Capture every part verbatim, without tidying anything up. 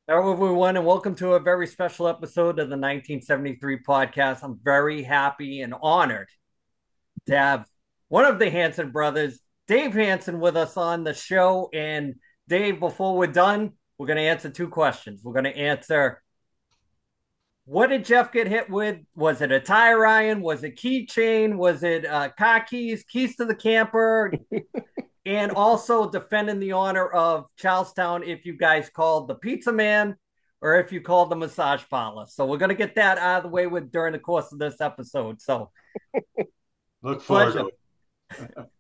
Hello, everyone, and welcome to a very special episode of the nineteen seventy-three podcast. I'm very happy and honored to have one of the Hanson brothers, Dave Hanson, with us on the show. And Dave, before we're done, we're going to answer two questions. We're going to answer, what did Jeff get hit with? Was it a tire iron? Was it keychain? Was it uh, car keys, keys to the camper? And also defending the honor of Charlestown if you guys called the pizza man or if you called the massage parlor. So we're going to get that out of the way with during the course of this episode. So Look forward pleasure. to it.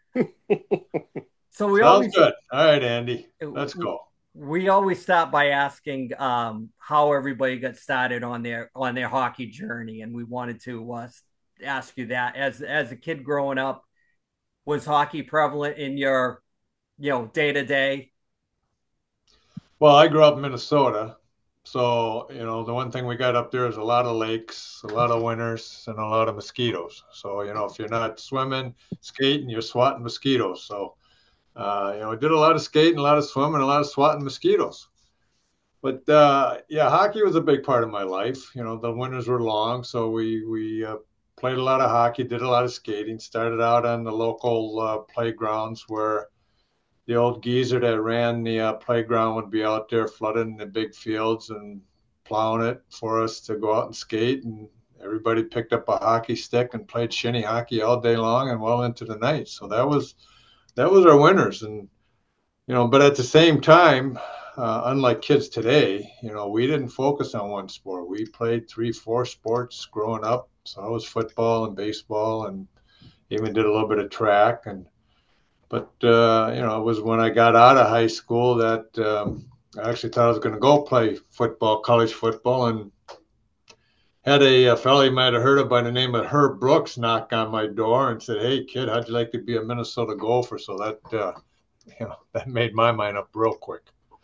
So we Sounds always good. All right, Andy. Let's go. we always start by asking um, how everybody got started on their on their hockey journey, and we wanted to uh, ask you that as as a kid growing up, was hockey prevalent in your you know day to day? Well, I grew up in Minnesota. So, you know, the one thing we got up there is a lot of lakes, a lot of winters, and a lot of mosquitoes. So, you know, if you're not swimming, skating, you're swatting mosquitoes. So, uh, you know, I did a lot of skating, a lot of swimming, a lot of swatting mosquitoes. But uh, yeah, hockey was a big part of my life. You know, the winters were long, so we we uh, played a lot of hockey, did a lot of skating. Started out on the local uh, playgrounds where the old geezer that ran the uh, playground would be out there flooding the big fields and plowing it for us to go out and skate. And everybody picked up a hockey stick and played shinny hockey all day long and well into the night. So that was that was our winters. And you know, but at the same time, uh, unlike kids today, you know, we didn't focus on one sport. We played three, four sports growing up. So I was football and baseball, and even did a little bit of track. And but uh, you know, it was when I got out of high school that um, I actually thought I was going to go play football, college football, and had a, a fellow you might have heard of by the name of Herb Brooks knock on my door and said, "Hey, kid, how'd you like to be a Minnesota Gopher?" So that uh, you know, that made my mind up real quick.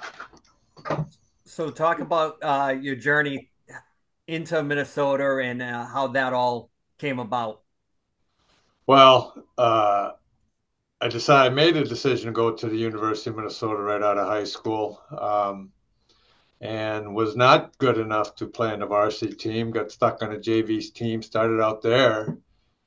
So talk about uh, your journey into Minnesota and uh, how that all came about. Well, uh, I decided, I made a decision to go to the University of Minnesota right out of high school, um, and was not good enough to play on the varsity team. Got stuck on a J V team. Started out there,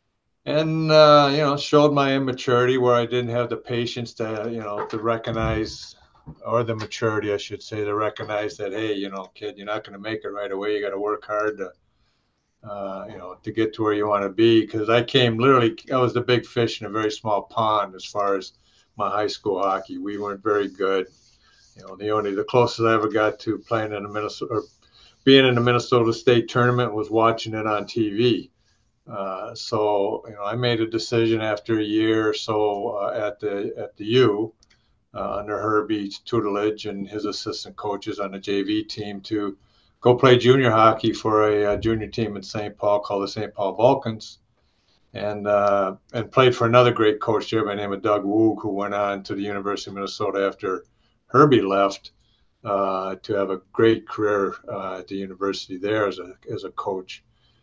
and uh, you know, showed my immaturity where I didn't have the patience to, you know, to recognize, or the maturity, I should say, to recognize that, hey, you know, kid, you're not going to make it right away. You got to work hard to uh, you know, to get to where you want to be. Because I came literally, I was the big fish in a very small pond as far as my high school hockey. We weren't very good. You know, the only the closest I ever got to playing in a Minnesota or being in the Minnesota State tournament was watching it on T V. Uh, so you know, I made a decision after a year or so uh, at the at the U uh, under Herbie's tutelage and his assistant coaches on the J V team to go play junior hockey for a, a junior team in Saint Paul called the Saint Paul Vulcans, and uh, and played for another great coach there by the name of Doug Woog, who went on to the University of Minnesota after Herbie left uh, to have a great career uh, at the university there as a as a coach.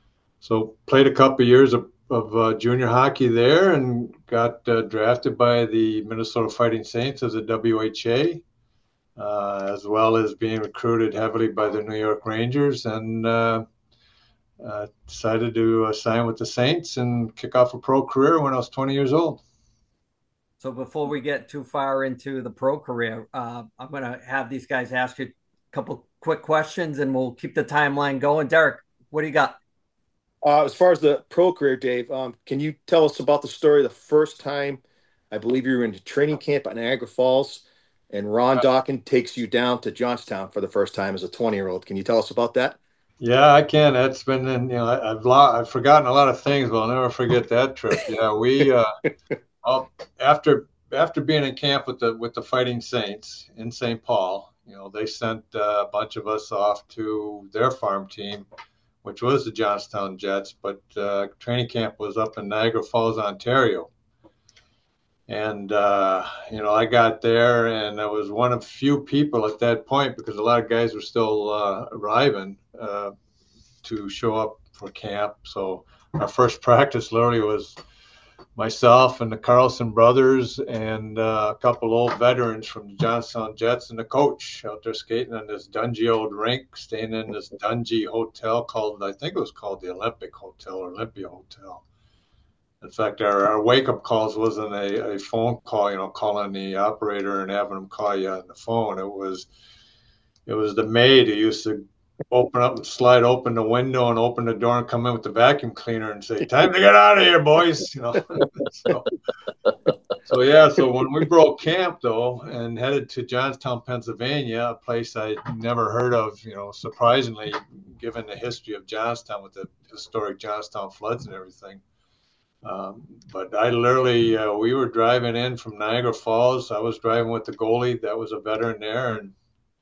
So played a couple of years of, of uh, junior hockey there and got uh, drafted by the Minnesota Fighting Saints as a W H A, uh, as well as being recruited heavily by the New York Rangers, and uh, uh, decided to uh, sign with the Saints and kick off a pro career when I was twenty years old. So before we get too far into the pro career, uh, I'm going to have these guys ask you a couple quick questions, and we'll keep the timeline going. Derek, what do you got? Uh, as far as the pro career, Dave, um, can you tell us about the story the first time? I believe you were in training camp at Niagara Falls, and Ron Dawkin takes you down to Johnstown for the first time as a twenty year old. Can you tell us about that? Yeah, I can. That's been, in, you know, I, I've lo- I've forgotten a lot of things, but I'll never forget that trip. Yeah, we uh, well, after after being in camp with the with the Fighting Saints in Saint Paul, you know, they sent uh, a bunch of us off to their farm team, which was the Johnstown Jets. But uh, training camp was up in Niagara Falls, Ontario. And, uh, you know, I got there and I was one of few people at that point because a lot of guys were still uh, arriving uh, to show up for camp. So our first practice literally was myself and the Carlson brothers and uh, a couple old veterans from the Johnstown Jets and the coach out there skating on this dungy old rink, staying in this dungy hotel called, I think it was called the Olympic Hotel or Olympia Hotel. In fact, our, our wake-up calls wasn't a, a phone call, you know, calling the operator and having them call you on the phone. It was it was the maid who used to open up and slide open the window and open the door and come in with the vacuum cleaner and say, "Time to get out of here, boys." You know. so, so yeah, so when we broke camp though and headed to Johnstown, Pennsylvania, a place I'd never heard of, you know, surprisingly, given the history of Johnstown with the historic Johnstown floods and everything. Um, but I literally, uh, we were driving in from Niagara Falls. I was driving with the goalie that was a veteran there, and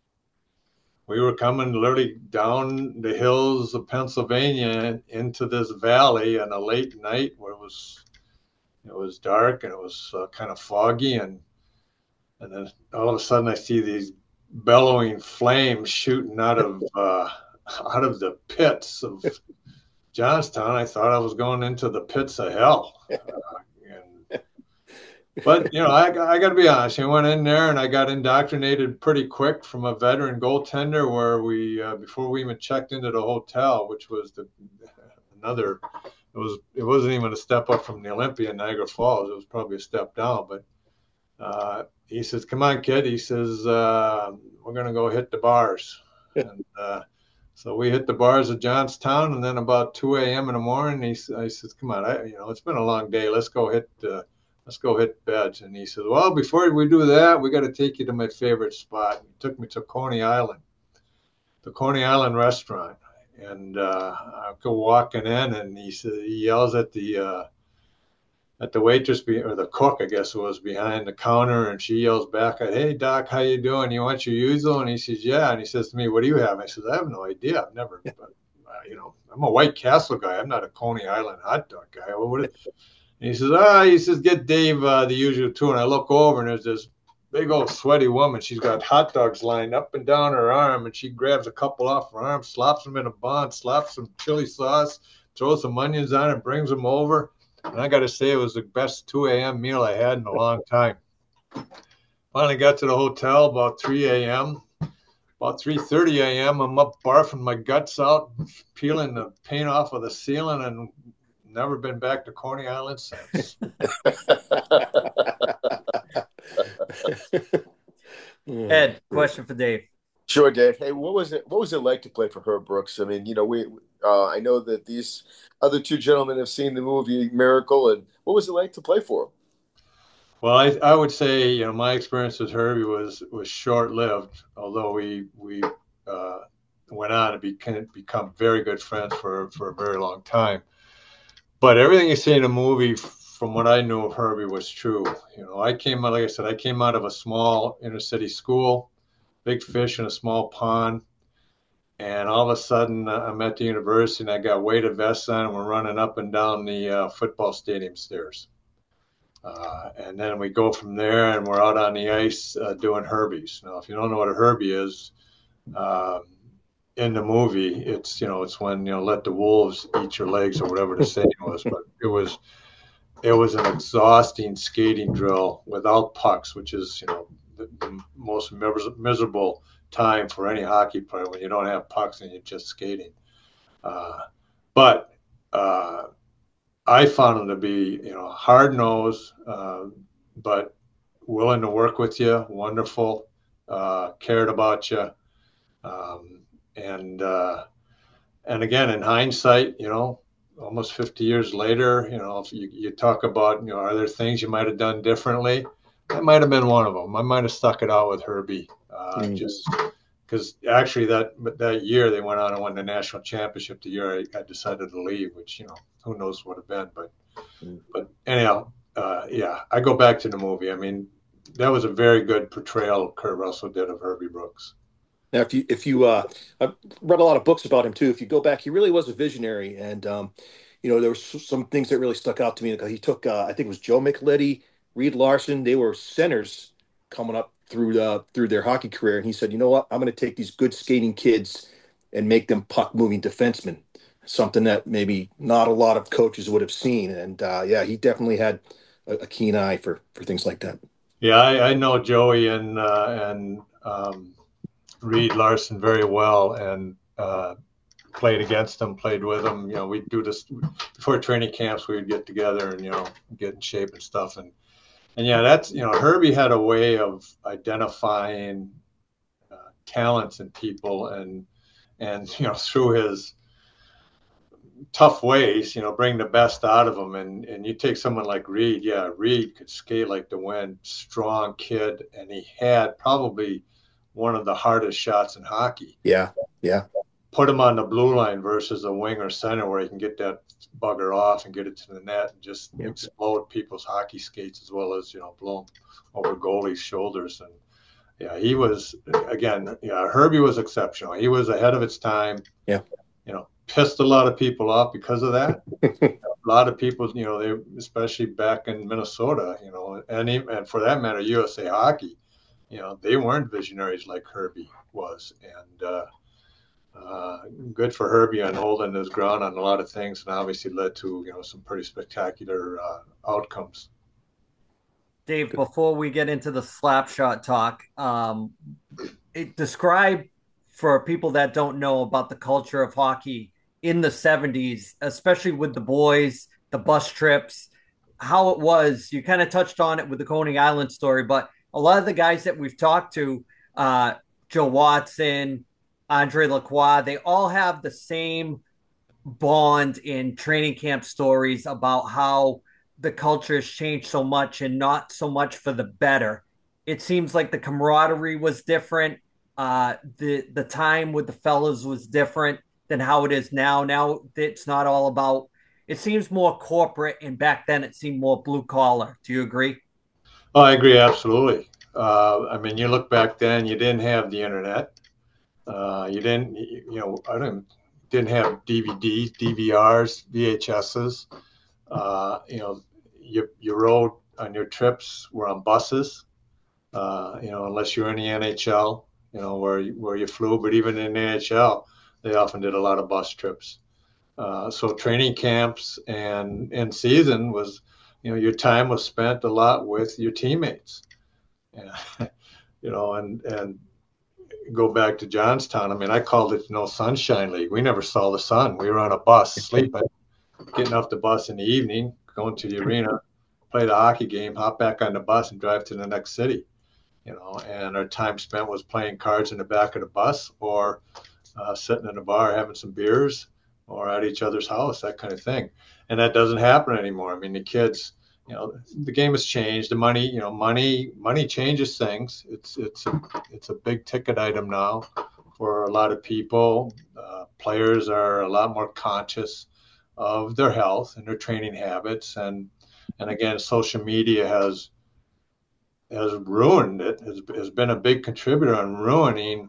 we were coming literally down the hills of Pennsylvania into this valley on a late night where it was it was dark and it was uh, kind of foggy, and and then all of a sudden I see these bellowing flames shooting out of uh, out of the pits of Johnstown. I thought I was going into the pits of hell. Uh, and, but, you know, I, I got to be honest. I went in there and I got indoctrinated pretty quick from a veteran goaltender where we, uh, before we even checked into the hotel, which was the another, it, was, it wasn't even a step up from the Olympia in Niagara Falls. It was probably a step down. But uh, he says, "Come on, kid." He says, uh, "We're going to go hit the bars." and uh, So we hit the bars of Johnstown, and then about two a.m. in the morning, he I says, "Come on, I, you know, it's been a long day. Let's go hit, uh, let's go hit beds." And he says, "Well, before we do that, we got to take you to my favorite spot." And he took me to Coney Island, the Coney Island restaurant, and uh, I go walking in, and he says, he yells at the uh, at the waitress be, or the cook, I guess it was, behind the counter, and she yells back, "Hey, Doc, how you doing? You want your Yuzu?" And he says, "Yeah." And he says to me, "What do you have?" I said, "I have no idea. I've never, but, uh, you know, I'm a White Castle guy. I'm not a Coney Island hot dog guy." Well, what is, and he says, "Ah," he says, "Get Dave uh, the usual too." And I look over, and there's this big old sweaty woman. She's got hot dogs lined up and down her arm, and she grabs a couple off her arm, slops them in a bun, slaps some chili sauce, throws some onions on it, brings them over. And I got to say, it was the best two a.m. meal I had in a long time. Finally got to the hotel about three a.m. About three thirty a.m., I'm up barfing my guts out, peeling the paint off of the ceiling, and never been back to Coney Island since. Ed, question for Dave. Sure, Dave. Hey, what was it? What was it like to play for Herb Brooks? I mean, you know, we uh, I know that these other two gentlemen have seen the movie Miracle, and what was it like to play for him? Well, I, I would say, you know, my experience with Herbie was was short lived, although we we uh, went on to be, become very good friends for for a very long time. But everything you see in the movie, from what I knew of Herbie, was true. You know, I came out, like I said, I came out of a small inner city school. Big fish in a small pond, and all of a sudden uh, I'm at the university and I got weighted vests on and we're running up and down the uh, football stadium stairs. Uh, and then we go from there and we're out on the ice uh, doing Herbies. Now, if you don't know what a Herbie is, um, in the movie, it's, you know, it's when, you know, let the wolves eat your legs or whatever the saying was, but it was, it was an exhausting skating drill without pucks, which is, you know, the, the most miserable time for any hockey player when you don't have pucks and you're just skating. Uh, but uh, I found him to be, you know, hard nosed, uh, but willing to work with you, wonderful, uh, cared about you, um, and uh, and again, in hindsight, you know, almost fifty years later, you know, if you, you talk about, you know, are there things you might have done differently? That might have been one of them. I might have stuck it out with Herbie, uh, mm. just because actually that that year they went on and won the national championship. The year I, I decided to leave, which, you know, who knows what it been, but mm. but anyhow, uh, yeah, I go back to the movie. I mean, that was a very good portrayal Kurt Russell did of Herbie Brooks. Now, if you if you uh, I've read a lot of books about him too. If you go back, he really was a visionary, and um, you know, there were some things that really stuck out to me. He took, uh, I think it was Joe Micheletti, Reed Larson. They were centers coming up through the through their hockey career, and he said, "You know what? I'm going to take these good skating kids and make them puck moving defensemen." something that maybe not a lot of coaches would have seen. And uh, yeah, he definitely had a, a keen eye for for things like that. Yeah, I, I know Joey and uh, and um, Reed Larson very well, and uh, played against them, played with them. You know, we'd do this before training camps. We would get together and, you know, get in shape and stuff. And and yeah, that's, you know, Herbie had a way of identifying uh, talents in people, and and you know, through his tough ways, you know, bring the best out of them. And and you take someone like Reed. Yeah, Reed could skate like the wind, strong kid, and he had probably one of the hardest shots in hockey. Yeah, yeah. Put him on the blue line versus a wing or center where he can get that bugger off and get it to the net and just yeah. explode people's hockey skates, as well as, you know, blow them over goalies' shoulders. And yeah, he was, again, yeah, Herbie was exceptional. He was ahead of its time. Yeah. You know, pissed a lot of people off because of that. A lot of people, you know, they, especially back in Minnesota, you know, and, and for that matter, U S A Hockey, you know, they weren't visionaries like Herbie was. And, uh, Uh, good for Herbie on holding his ground on a lot of things, and obviously led to, you know, some pretty spectacular uh, outcomes. Dave, before we get into the slap shot talk, um, it, describe for people that don't know about the culture of hockey in the seventies, especially with the boys, the bus trips, how it was. You kind of touched on it with the Coney Island story, but a lot of the guys that we've talked to, uh, Joe Watson, Andre Lacroix, they all have the same bond in training camp stories about how the culture has changed so much, and not so much for the better. It seems like the camaraderie was different. Uh, the the time with the fellas was different than how it is now. Now it's not all about, it seems more corporate, and back then it seemed more blue collar. Do you agree? Oh, I agree, absolutely. Uh, I mean, you look back then, you didn't have the internet. Uh, you didn't, you know, I didn't didn't have D V Ds, D V Rs, V H Ss. Uh, you know, you you rode on your trips were on buses. Uh, you know, unless you're in the N H L, you know, where you, where you flew. But even in the N H L, they often did a lot of bus trips. Uh, so training camps and in season was, you know, your time was spent a lot with your teammates. Yeah. You know, and and. Go back to Johnstown. I mean, I called it No Sunshine League. We never saw the sun. We were on a bus, sleeping, getting off the bus in the evening, going to the arena, play the hockey game, hop back on the bus, and drive to the next city. You know, and our time spent was playing cards in the back of the bus, or uh, sitting in a bar having some beers, or at each other's house, that kind of thing. And that doesn't happen anymore. I mean, the kids, you know, the game has changed. The money, you know, money, money changes things. It's it's a it's a big ticket item now for a lot of people. Uh, players are a lot more conscious of their health and their training habits, and and again, social media has has ruined it. Has has been a big contributor on ruining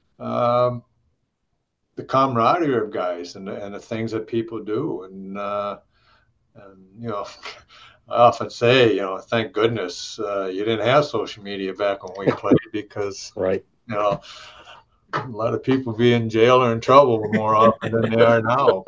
um, the camaraderie of guys and the, and the things that people do. And uh, and you know. I often say, you know, thank goodness uh, you didn't have social media back when we played, because, right, you know, a lot of people be in jail or in trouble more often than they are now.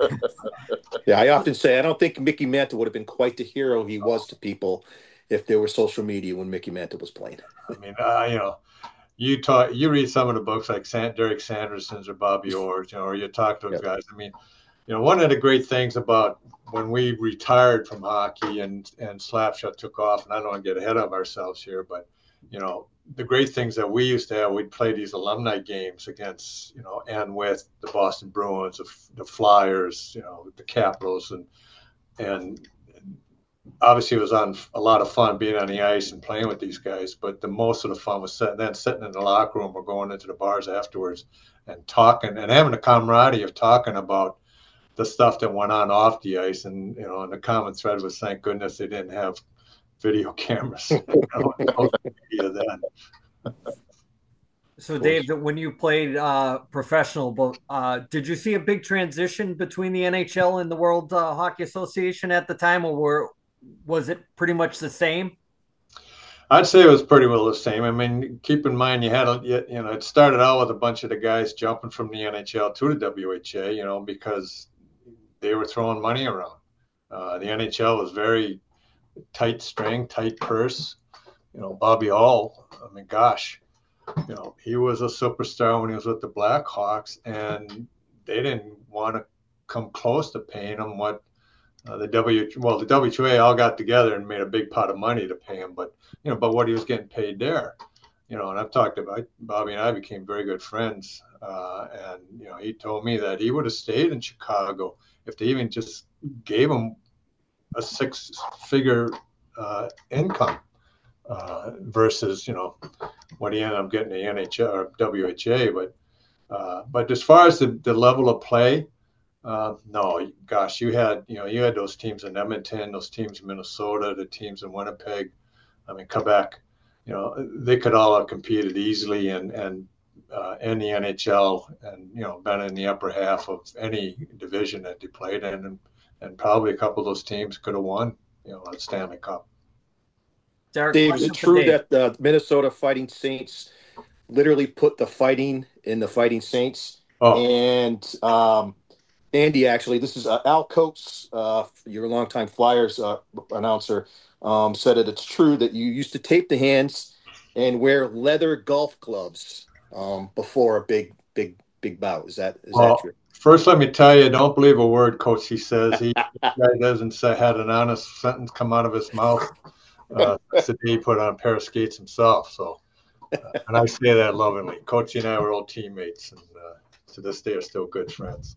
Yeah, I often say I don't think Mickey Mantle would have been quite the hero he was to people if there was social media when Mickey Mantle was playing. I mean, uh, you know, you talk, you read some of the books like San, Derek Sanderson's or Bobby Orr's, you know, or you talk to those yep. guys. I mean, you know, one of the great things about when we retired from hockey and, and Slapshot took off, and I don't want to get ahead of ourselves here, but, you know, the great things that we used to have, we'd play these alumni games against, you know, and with the Boston Bruins, the, the Flyers, you know, the Capitals, and, and obviously it was on a lot of fun being on the ice and playing with these guys, but the most of the fun was sitting, then sitting in the locker room or going into the bars afterwards and talking and having a camaraderie of talking about the stuff that went on off the ice. And, you know, and the common thread was, thank goodness they didn't have video cameras, you know, media then. So Dave, when you played uh, professional, uh, did you see a big transition between the N H L and the World uh, Hockey Association at the time, or were, was it pretty much the same? I'd say it was pretty well the same. I mean, keep in mind, you had, a, you know, it started out with a bunch of the guys jumping from the N H L to the W H A, you know, because they were throwing money around. Uh, the N H L was very tight string, tight purse. You know, Bobby Hull, I mean, gosh, you know, he was a superstar when he was with the Blackhawks, and they didn't want to come close to paying him what uh, the W, well, the W H A all got together and made a big pot of money to pay him, but, you know, but what he was getting paid there, you know, and I've talked about, Bobby and I became very good friends, uh, and, you know, he told me that he would have stayed in Chicago if they even just gave him a six-figure uh, income. Uh, versus, you know, what he ended up getting the N H L or W H A. But uh, but as far as the, the level of play, uh, no, gosh, you had, you know, you had those teams in Edmonton, those teams in Minnesota, the teams in Winnipeg, I mean, Quebec, you know, they could all have competed easily and, and uh, in the N H L and, you know, been in the upper half of any division that they played in. And, and probably a couple of those teams could have won, you know, a Stanley Cup. Derek, Dave, is it question for true Dave. that the Minnesota Fighting Saints literally put the fighting in the Fighting Saints? Oh, And um, Andy, actually, this is uh, Al Coates, uh, your longtime Flyers uh, announcer, um, said that it's true that you used to tape the hands and wear leather golf gloves um, before a big, big, big bout. Is that is well, that true? first, let me tell you, don't believe a word Coach he says. He guy doesn't say had an honest sentence come out of his mouth. Uh, today he put on a pair of skates himself. So, uh, and I say that lovingly. Coach and I were old teammates, and uh, to this day are still good friends.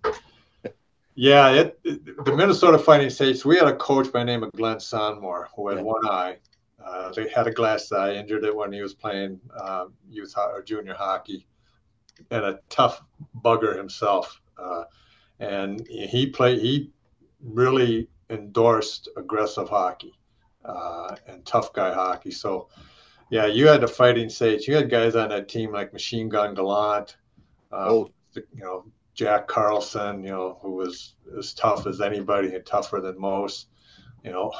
Yeah, it, it, the Minnesota Fighting Saints. We had a coach by the name of Glenn Sonmore who had Yeah. one eye. Uh, they had a glass eye, injured it when he was playing uh, youth ho- or junior hockey, and a tough bugger himself. Uh, and he played. He really endorsed aggressive hockey. Uh, and tough guy hockey. So, yeah, you had the Fighting Saints. You had guys on that team like Machine Gun Gallant, uh, Oh, you know, Jack Carlson, you know, who was as tough as anybody and tougher than most. You know,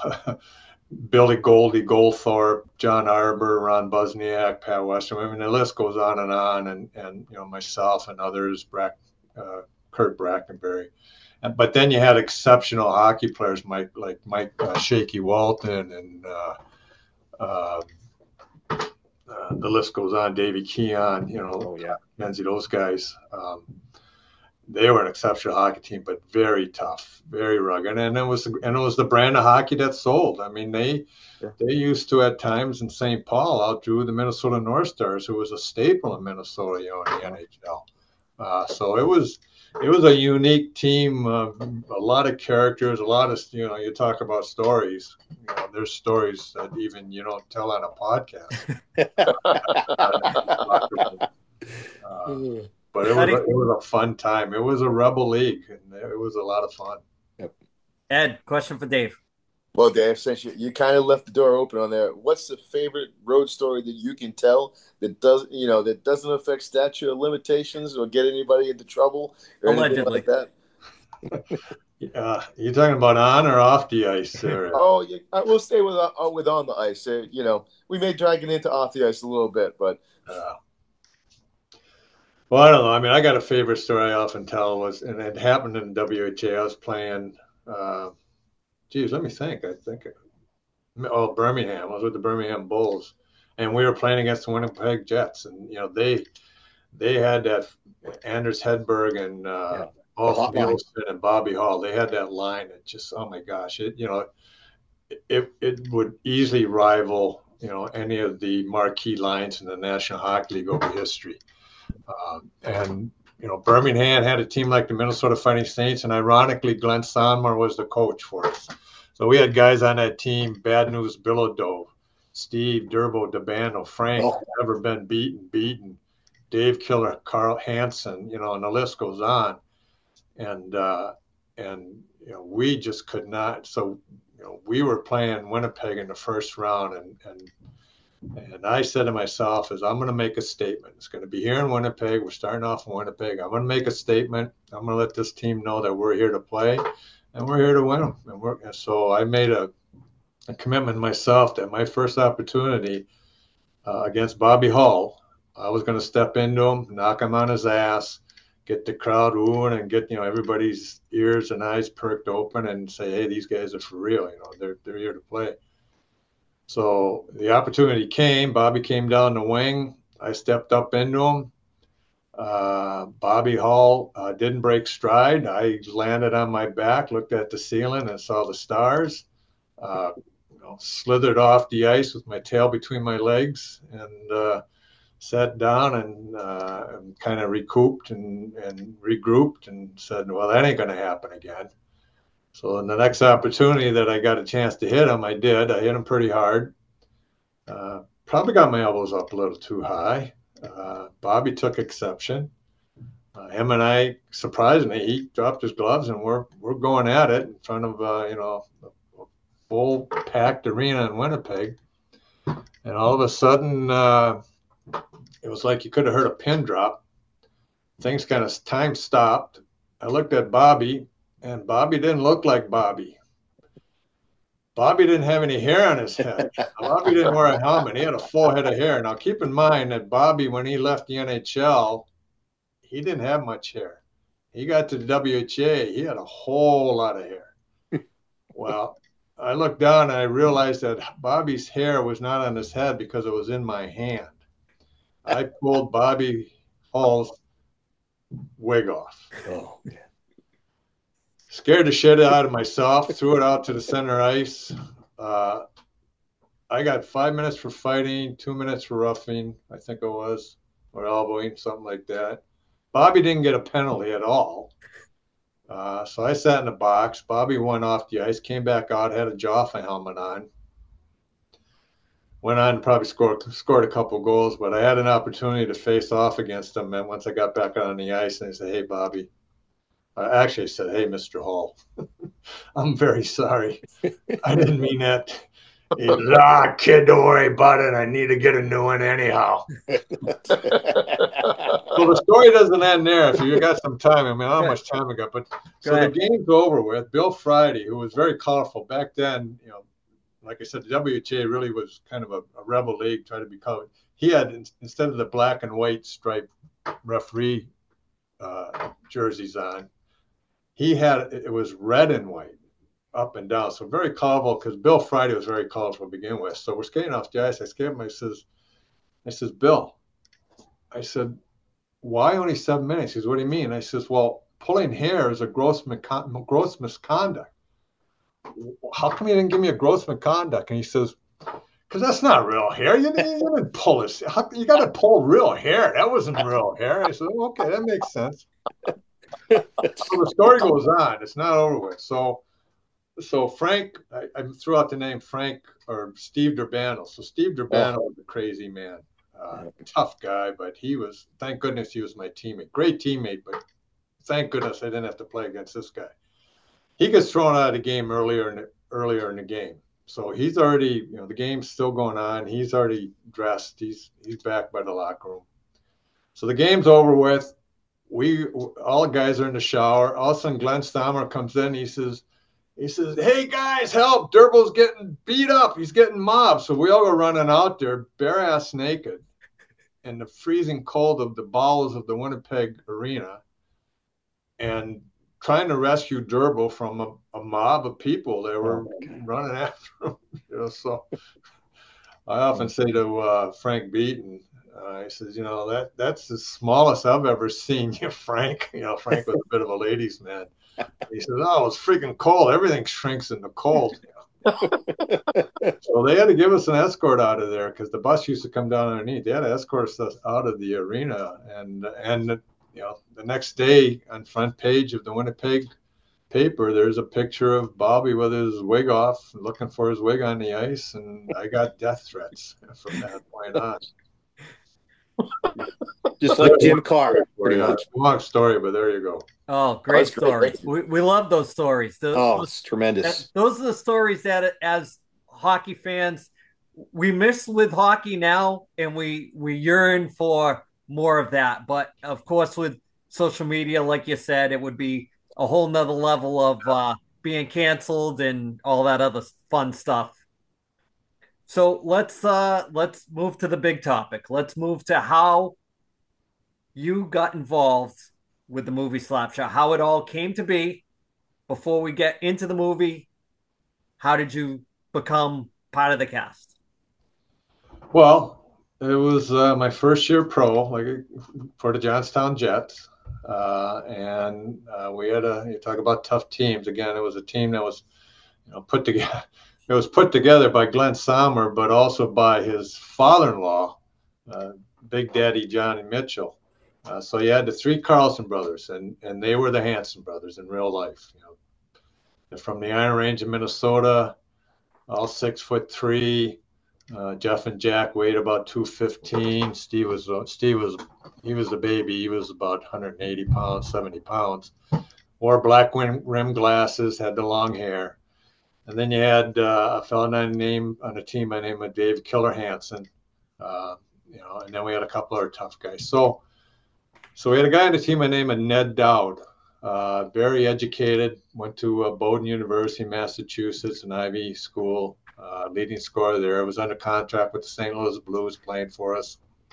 Billy Goldie Goldthorpe, John Arbor, Ron Busniak, Pat Western. I mean, the list goes on and on. And, and you know, myself and others, Brack, uh, Kurt Brackenberry. But then you had exceptional hockey players, Mike, like Mike uh, Shaky Walton, and uh, uh, uh, the list goes on. Davey Keon, you know, oh yeah. Menzie, those guys. Um, they were an exceptional hockey team, but very tough, very rugged, and it was and it was the brand of hockey that sold. I mean, they Sure. they used to at times in Saint Paul outdrew the Minnesota North Stars, who was a staple in Minnesota, you know, in the N H L. Uh, so it was. It was a unique team, uh, a lot of characters, a lot of, you know, you talk about stories. You know, there's stories that even you don't tell on a podcast. uh, but it was, a, it was a fun time. It was a rebel league, and it was a lot of fun. Ed, question for Dave. Well, Dave, since you, you kind of left the door open on there, what's the favorite road story that you can tell that does you know that doesn't affect statute of limitations or get anybody into trouble or anything Allegedly. like that? Uh, you talking about on or off the ice? Or? Oh, yeah, I- we'll stay with uh, with on the ice. Uh, you know, we may drag it into off the ice a little bit, but Uh, well, I don't know. I mean, I got a favorite story I often tell was, and it happened in W H A. I was playing. Uh, geez, let me think. I think. Oh, Birmingham. I was with the Birmingham Bulls, and we were playing against the Winnipeg Jets, and you know they they had that Anders Hedberg and uh, Yeah. Paul The hotline. Nielsen and Bobby Hall. They had that line that just, oh my gosh, it you know it it would easily rival you know any of the marquee lines in the National Hockey League over history. Um, and you know Birmingham had a team like the Minnesota Fighting Saints, and ironically, Glenn Sonmore was the coach for us. So we had guys on that team: Bad News Bilodeau, Steve Durbo DeBando, Frank, Oh. never been beaten, beaten, Dave Killer, Carl Hansen, you know, and the list goes on. And uh, and you know we just could not. So you know we were playing Winnipeg in the first round, and and and I said to myself, "Is I'm going to make a statement. It's going to be here in Winnipeg. We're starting off in Winnipeg. I'm going to make a statement. I'm going to let this team know that we're here to play, and we're here to win them." And, we're, and so I made a, a commitment myself that my first opportunity uh, against Bobby Hull, I was going to step into him, knock him on his ass, get the crowd wooing and get, you know, everybody's ears and eyes perked open and say, hey, these guys are for real. You know, they're, they're here to play. So the opportunity came. Bobby came down the wing. I stepped up into him. Uh, Bobby Hull uh, didn't break stride. I landed on my back, looked at the ceiling and saw the stars. Uh, you know, slithered off the ice with my tail between my legs and uh, sat down and, uh, and kind of recouped and, and regrouped and said, well, that ain't going to happen again. So in the next opportunity that I got a chance to hit him, I did. I hit him pretty hard. Uh, probably got my elbows up a little too high. Uh, Bobby took exception. Uh, him and I, surprisingly, he dropped his gloves and we're we're going at it in front of uh, you know a full packed arena in Winnipeg. And all of a sudden, uh, it was like you could have heard a pin drop. Things kind of time stopped. I looked at Bobby, and Bobby didn't look like Bobby. Bobby didn't have any hair on his head. Bobby didn't wear a helmet. He had a full head of hair. Now, keep in mind that Bobby, when he left the N H L, he didn't have much hair. He got to the W H A, he had a whole lot of hair. Well, I looked down and I realized that Bobby's hair was not on his head because it was in my hand. I pulled Bobby Hull's wig off. Oh, man. Scared the shit out of myself, threw it out to the center ice. Uh, I got five minutes for fighting, two minutes for roughing, I think it was, or elbowing, something like that. Bobby didn't get a penalty at all. Uh, so I sat in the box. Bobby went off the ice, came back out, had a Jaffa helmet on. Went on to probably scored, scored a couple goals, but I had an opportunity to face off against him. And once I got back on the ice, and I said, hey, Bobby. I actually said, hey, Mister Hull, I'm very sorry. I didn't mean that. He said, ah, kid, don't worry about it. I need to get a new one anyhow. So the story doesn't end there. If you got some time, I mean, I don't know how much time I got, but so the game's over with. Bill Friday, who was very colorful back then, you know, like I said, the W H A really was kind of a, a rebel league, trying to be colored. He had, instead of the black and white striped referee uh, jerseys on, he had, it was red and white up and down. So very colorful, because Bill Friday was very colorful to begin with. So we're skating off the ice. I scared him. I says, I says, Bill, I said, why only seven minutes? He says, what do you mean? I says, well, pulling hair is a gross, gross misconduct. How come you didn't give me a gross misconduct? And he says, because that's not real hair. You didn't, you didn't pull it. You got to pull real hair. That wasn't real hair. I said, okay, that makes sense. So the story goes on. It's not over with. So, so Frank, I, I threw out the name Frank or Steve Durbano. So Steve Durbano oh. was a crazy man, uh, tough guy, but he was. Thank goodness he was my teammate. Great teammate, but thank goodness I didn't have to play against this guy. He gets thrown out of the game earlier in the, earlier in the game. So he's already, you know, the game's still going on. He's already dressed. He's he's back by the locker room. So the game's over with. We all the guys are in the shower. All of a sudden, Glenn Stommer comes in. He says, he says, "Hey guys, help! Durbo's getting beat up. He's getting mobbed." So we all go running out there, bare ass naked, in the freezing cold of the bowels of the Winnipeg arena, and trying to rescue Durbo from a, a mob of people that were oh running after him. You know, so I often say to uh, Frank Beaton, uh, he says, you know, that that's the smallest I've ever seen you, Frank. You know, Frank was a bit of a ladies' man. He says, oh, it's freaking cold. Everything shrinks in the cold. You know? So they had to give us an escort out of there because the bus used to come down underneath. They had to escort us out of the arena. And, and you know, the next day on front page of the Winnipeg paper, there's a picture of Bobby with his wig off, looking for his wig on the ice. And I got death threats from that point on. Just like Jim Carr, pretty yeah, much. Long story, but there you go. Oh, great oh, stories. We, we love those stories. Those, oh, it's tremendous. That, those are the stories that, as hockey fans, we miss with hockey now, and we, we yearn for more of that. But, of course, with social media, like you said, it would be a whole nother level of uh, being canceled and all that other fun stuff. So let's uh, let's move to the big topic. Let's move to how you got involved with the movie Slapshot, how it all came to be. Before we get into the movie, how did you become part of the cast? Well, it was uh, my first year pro, like for the Johnstown Jets, uh, and uh, we had a. You talk about tough teams. Again, it was a team that was, you know, put together. It was put together by Glenn Sommer, but also by his father-in-law, uh, Big Daddy Johnny Mitchell. Uh, so you had the three Carlson brothers, and and they were the Hanson brothers in real life. You know, they're from the Iron Range of Minnesota, all six foot three. Uh, Jeff and Jack weighed about two fifteen. Steve was Steve was he was the baby. He was about one hundred eighty pounds, seventy pounds. Wore black rim glasses, had the long hair. And then you had uh, a fellow named on a team by the name of Dave Killer Hansen, uh, you know, and then we had a couple other tough guys. So, so we had a guy on the team by the name of Ned Dowd, uh, very educated, went to uh, Bowdoin University, Massachusetts, an Ivy school, uh, leading scorer there. Was under contract with the Saint Louis Blues, playing for us.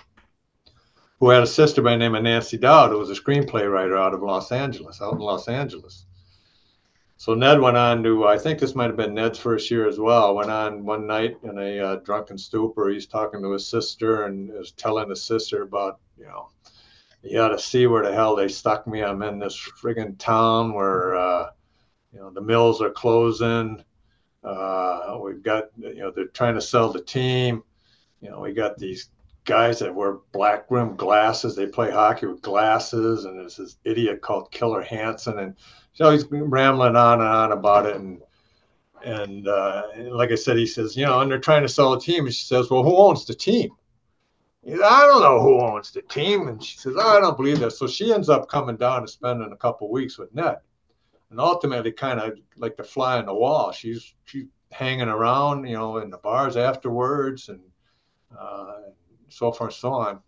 Who had a sister by the name of Nancy Dowd, who was a screenplay writer out of Los Angeles, out in Los Angeles. So Ned went on to, I think this might have been Ned's first year as well, went on one night in a uh, drunken stupor. He's talking to his sister and is telling his sister about, you know, you ought to see where the hell they stuck me. I'm in this friggin' town where, uh, you know, the mills are closing. Uh, we've got, you know, they're trying to sell the team. You know, we got these guys that wear black rim glasses. They play hockey with glasses. And there's this idiot called Killer Hansen. And so he's rambling on and on about it. And, and, uh, and like I said, he says, you know, and they're trying to sell a team. And she says, well, who owns the team? He says, I don't know who owns the team. And she says, oh, I don't believe that. So she ends up coming down and spending a couple of weeks with Ned. And ultimately, kind of like the fly on the wall, she's she's hanging around, you know, in the bars afterwards, and uh, so forth and so on.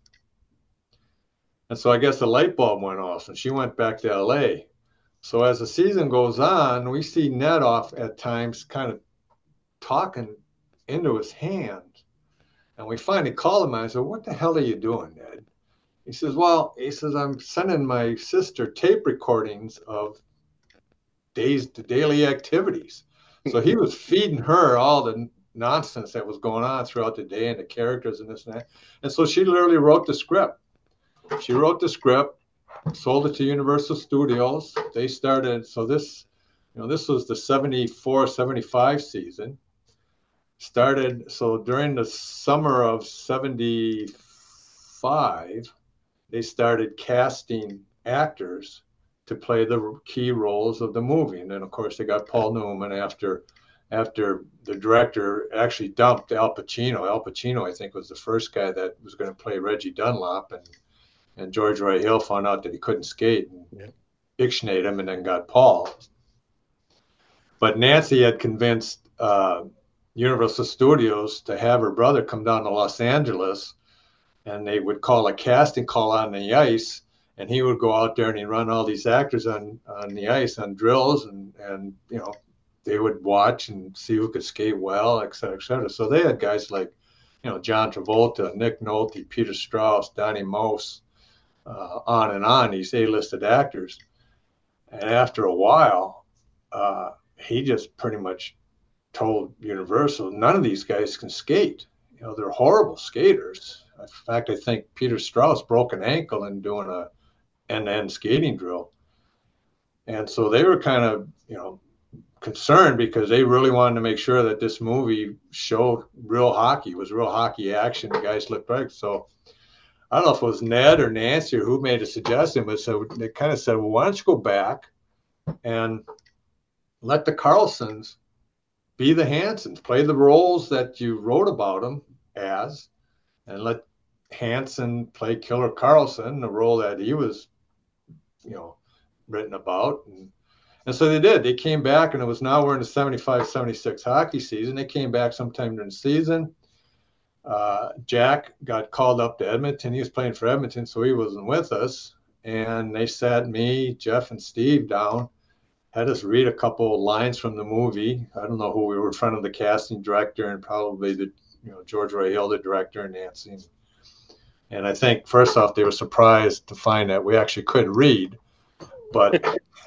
And so I guess the light bulb went off, and she went back to L A. So as the season goes on, we see Ned off at times, kind of talking into his hand, and we finally call him. And I said, "What the hell are you doing, Ned?" He says, "Well," he says, "I'm sending my sister tape recordings of." Days the daily activities. So he was feeding her all the nonsense that was going on throughout the day and the characters and this and that. And so she literally wrote the script. She wrote the script, sold it to Universal Studios. They started, so this, you know, this was the seventy-four seventy-five season. Started, so during the summer of seventy-five, they started casting actors to play the key roles of the movie. And then, of course, they got Paul Newman after after the director actually dumped Al Pacino. Al Pacino, I think, was the first guy that was going to play Reggie Dunlop, and and George Roy Hill found out that he couldn't skate and yeah. ixnayed him, and then got Paul. But Nancy had convinced uh, Universal Studios to have her brother come down to Los Angeles, and they would call a casting call on the ice. And he would go out there and he'd run all these actors on, on the ice on drills, and, and, you know, they would watch and see who could skate well, et cetera, et cetera. So they had guys like, you know, John Travolta, Nick Nolte, Peter Strauss, Donnie Most, uh, on and on, these A-listed actors. And after a while, uh, he just pretty much told Universal, none of these guys can skate. You know, they're horrible skaters. In fact, I think Peter Strauss broke an ankle in doing a end-to-end skating drill. And so they were kind of, you know, concerned because they really wanted to make sure that this movie showed real hockey, was real hockey action. The guys looked right. So I don't know if it was Ned or Nancy or who made a suggestion, but so they kind of said, well, why don't you go back and let the Carlsons be the Hansons, play the roles that you wrote about them as, and let Hansen play Killer Carlson, the role that he was, you know, written about. And, and so they did. They came back, and it was now we're in the seventy-five seventy-six hockey season. They came back sometime during the season. Uh, Jack got called up to Edmonton. He was playing for Edmonton, so he wasn't with us. And they sat me, Jeff, and Steve down, had us read a couple of lines from the movie. I don't know who we were in front of, the casting director and probably the, you know, George Roy Hill, the director, and Nancy. And I think, first off, they were surprised to find that we actually could read. but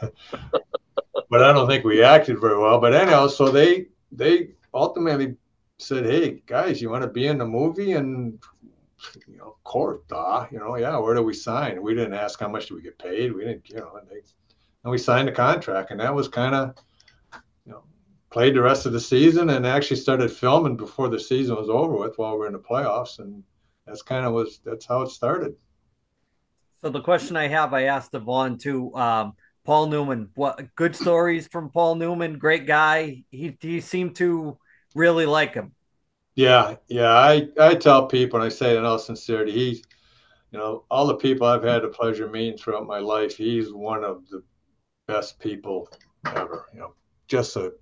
but I don't think we acted very well. But anyhow, so they they ultimately said, "Hey guys, you want to be in the movie?" And you know, of course, duh, you know, yeah. Where do we sign? We didn't ask how much do we get paid. We didn't, you know, and, they, and we signed the contract, and that was kind of, you know, played the rest of the season, and actually started filming before the season was over with while we were in the playoffs, and that's kind of was that's how it started. So the question I have, I asked Devon too. Um, Paul Newman, what good stories from Paul Newman? Great guy. He he seemed to really like him. Yeah, yeah. I I tell people, and I say it in all sincerity, he's, you know, all the people I've had the pleasure of meeting throughout my life, he's one of the best people ever. You know, just a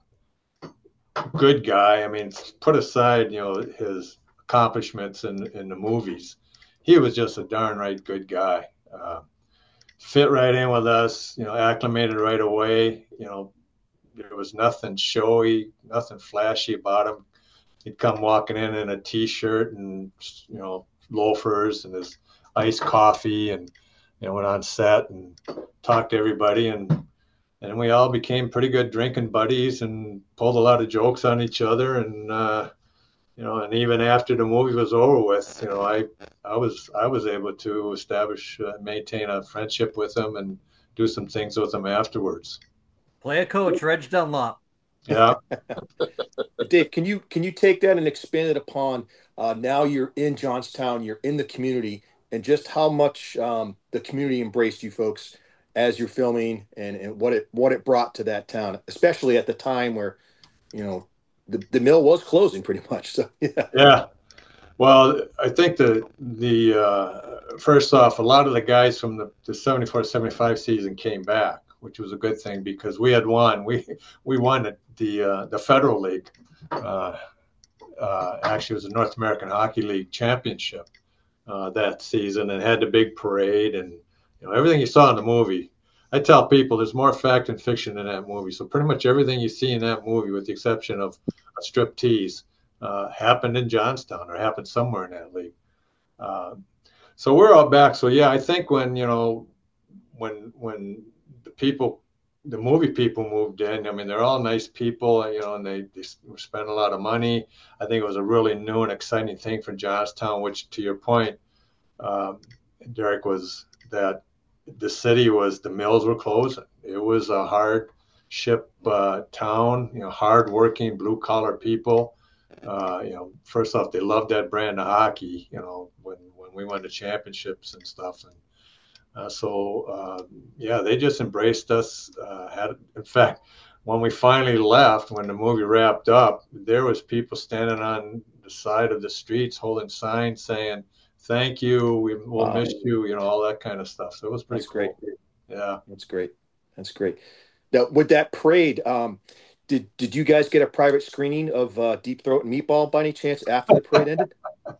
good guy. I mean, put aside, you know, his accomplishments in in the movies, he was just a darn right good guy. Uh, fit right in with us, you know, acclimated right away. You know, there was nothing showy, nothing flashy about him. He'd come walking in in a t-shirt and, you know, loafers and his iced coffee, and, you know, went on set and talked to everybody, and and we all became pretty good drinking buddies and pulled a lot of jokes on each other. And uh, you know, and even after the movie was over with, you know, I I was I was able to establish, uh, maintain a friendship with him and do some things with him afterwards. Play a coach, Reg Dunlop. Yeah. Dave, can you can you take that and expand it upon, uh, now you're in Johnstown, you're in the community, and just how much um, the community embraced you folks as you're filming, and, and what it what it brought to that town, especially at the time where, you know, the, the mill was closing pretty much. So yeah. Yeah. Well, I think the the uh, first off, a lot of the guys from the, the seventy-four seventy-five season came back, which was a good thing because we had won. We we won the the, uh, the Federal League. Uh, uh, actually, it was the North American Hockey League championship uh, that season, and had the big parade, and you know, everything you saw in the movie. I tell people there's more fact and fiction in that movie. So pretty much everything you see in that movie, with the exception of a strip tease, uh, happened in Johnstown or happened somewhere in that league. Uh, so we're all back. So yeah, I think when you know when when the people, the movie people moved in, I mean, they're all nice people, you know, and they, they spent a lot of money. I think it was a really new and exciting thing for Johnstown, which, to your point, um, Derek, was that the city was, the mills were closing. It was a hardship uh, town, you know, hardworking, blue collar people. Uh, you know, first off, they loved that brand of hockey, you know, when, when we won the championships and stuff. And uh, so, uh, yeah, they just embraced us. Uh, had, in fact, when we finally left, when the movie wrapped up, there was people standing on the side of the streets holding signs saying, "Thank you, we will Wow. miss you," you know, all that kind of stuff. So it was pretty That's cool. great. Yeah. That's great. That's great. Now, with that parade, um, did did you guys get a private screening of uh, Deep Throat and Meatball by any chance after the parade ended?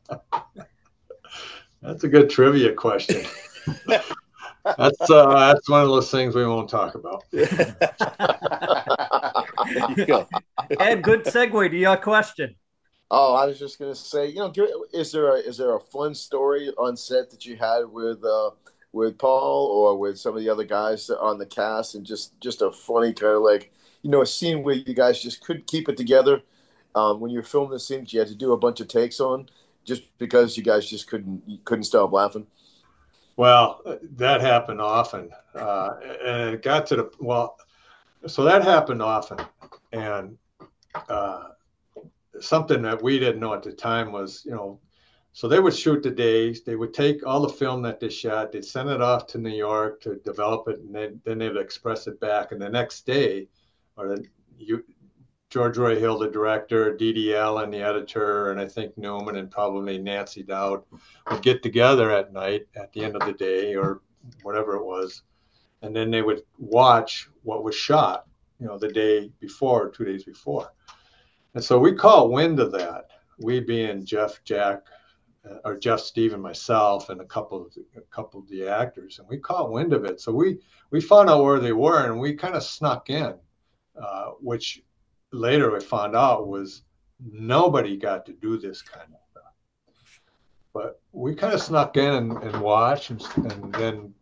That's a good trivia question. That's uh, that's one of those things we won't talk about. There you go. Ed, good segue to your question. Oh, I was just gonna say, you know, is there a, is there a fun story on set that you had with uh, with Paul or with some of the other guys on the cast, and just just a funny kind of like, you know, a scene where you guys just couldn't keep it together um, when you were filming the scene that you had to do a bunch of takes on, just because you guys just couldn't you couldn't stop laughing? Well, that happened often, uh, and it got to the well. So that happened often, and uh, something that we didn't know at the time was, you know, so they would shoot the days. They would take all the film that they shot, they'd send it off to New York to develop it, and then then they would express it back. And the next day, or the, you, George Roy Hill, the director, D D L, and the editor, and I think Newman and probably Nancy Dowd would get together at night at the end of the day or whatever it was, and then they would watch what was shot, you know, the day before, two days before. And so we caught wind of that. We being Jeff, Jack, uh, or Jeff, Steve, and myself, and a couple of the, a couple of the actors, and we caught wind of it. So we we found out where they were, and we kind of snuck in, uh, which later we found out was nobody got to do this kind of stuff. But we kind of snuck in and, and watched, and, and then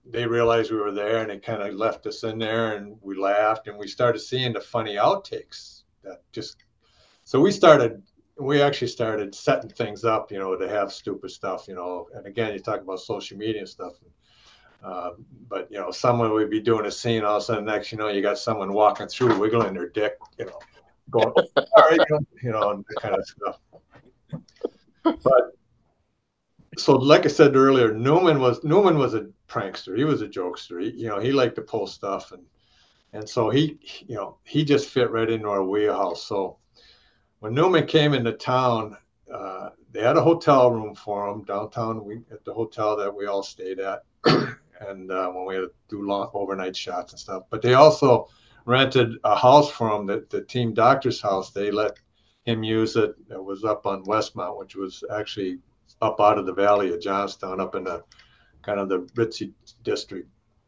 they realized we were there, and they kind of left us in there, and we laughed, and we started seeing the funny outtakes that just, so we started, we actually started setting things up, you know, to have stupid stuff, you know, and again, you talk about social media and stuff. Uh, but, you know, someone would be doing a scene, all of a sudden, next, you know, you got someone walking through, wiggling their dick, you know, going, all right, you know, and that kind of stuff. But so, like I said earlier, Newman was Newman was a prankster. He was a jokester. He, you know, he liked to pull stuff, and and so he, you know, he just fit right into our wheelhouse. So when Newman came into town, uh, they had a hotel room for him downtown. We at the hotel that we all stayed at, and uh, when we had to do long overnight shots and stuff. But they also rented a house for him, the, the team doctor's house. They let him use it. It was up on Westmount, which was actually up out of the valley of Johnstown, up in the kind of the ritzy district.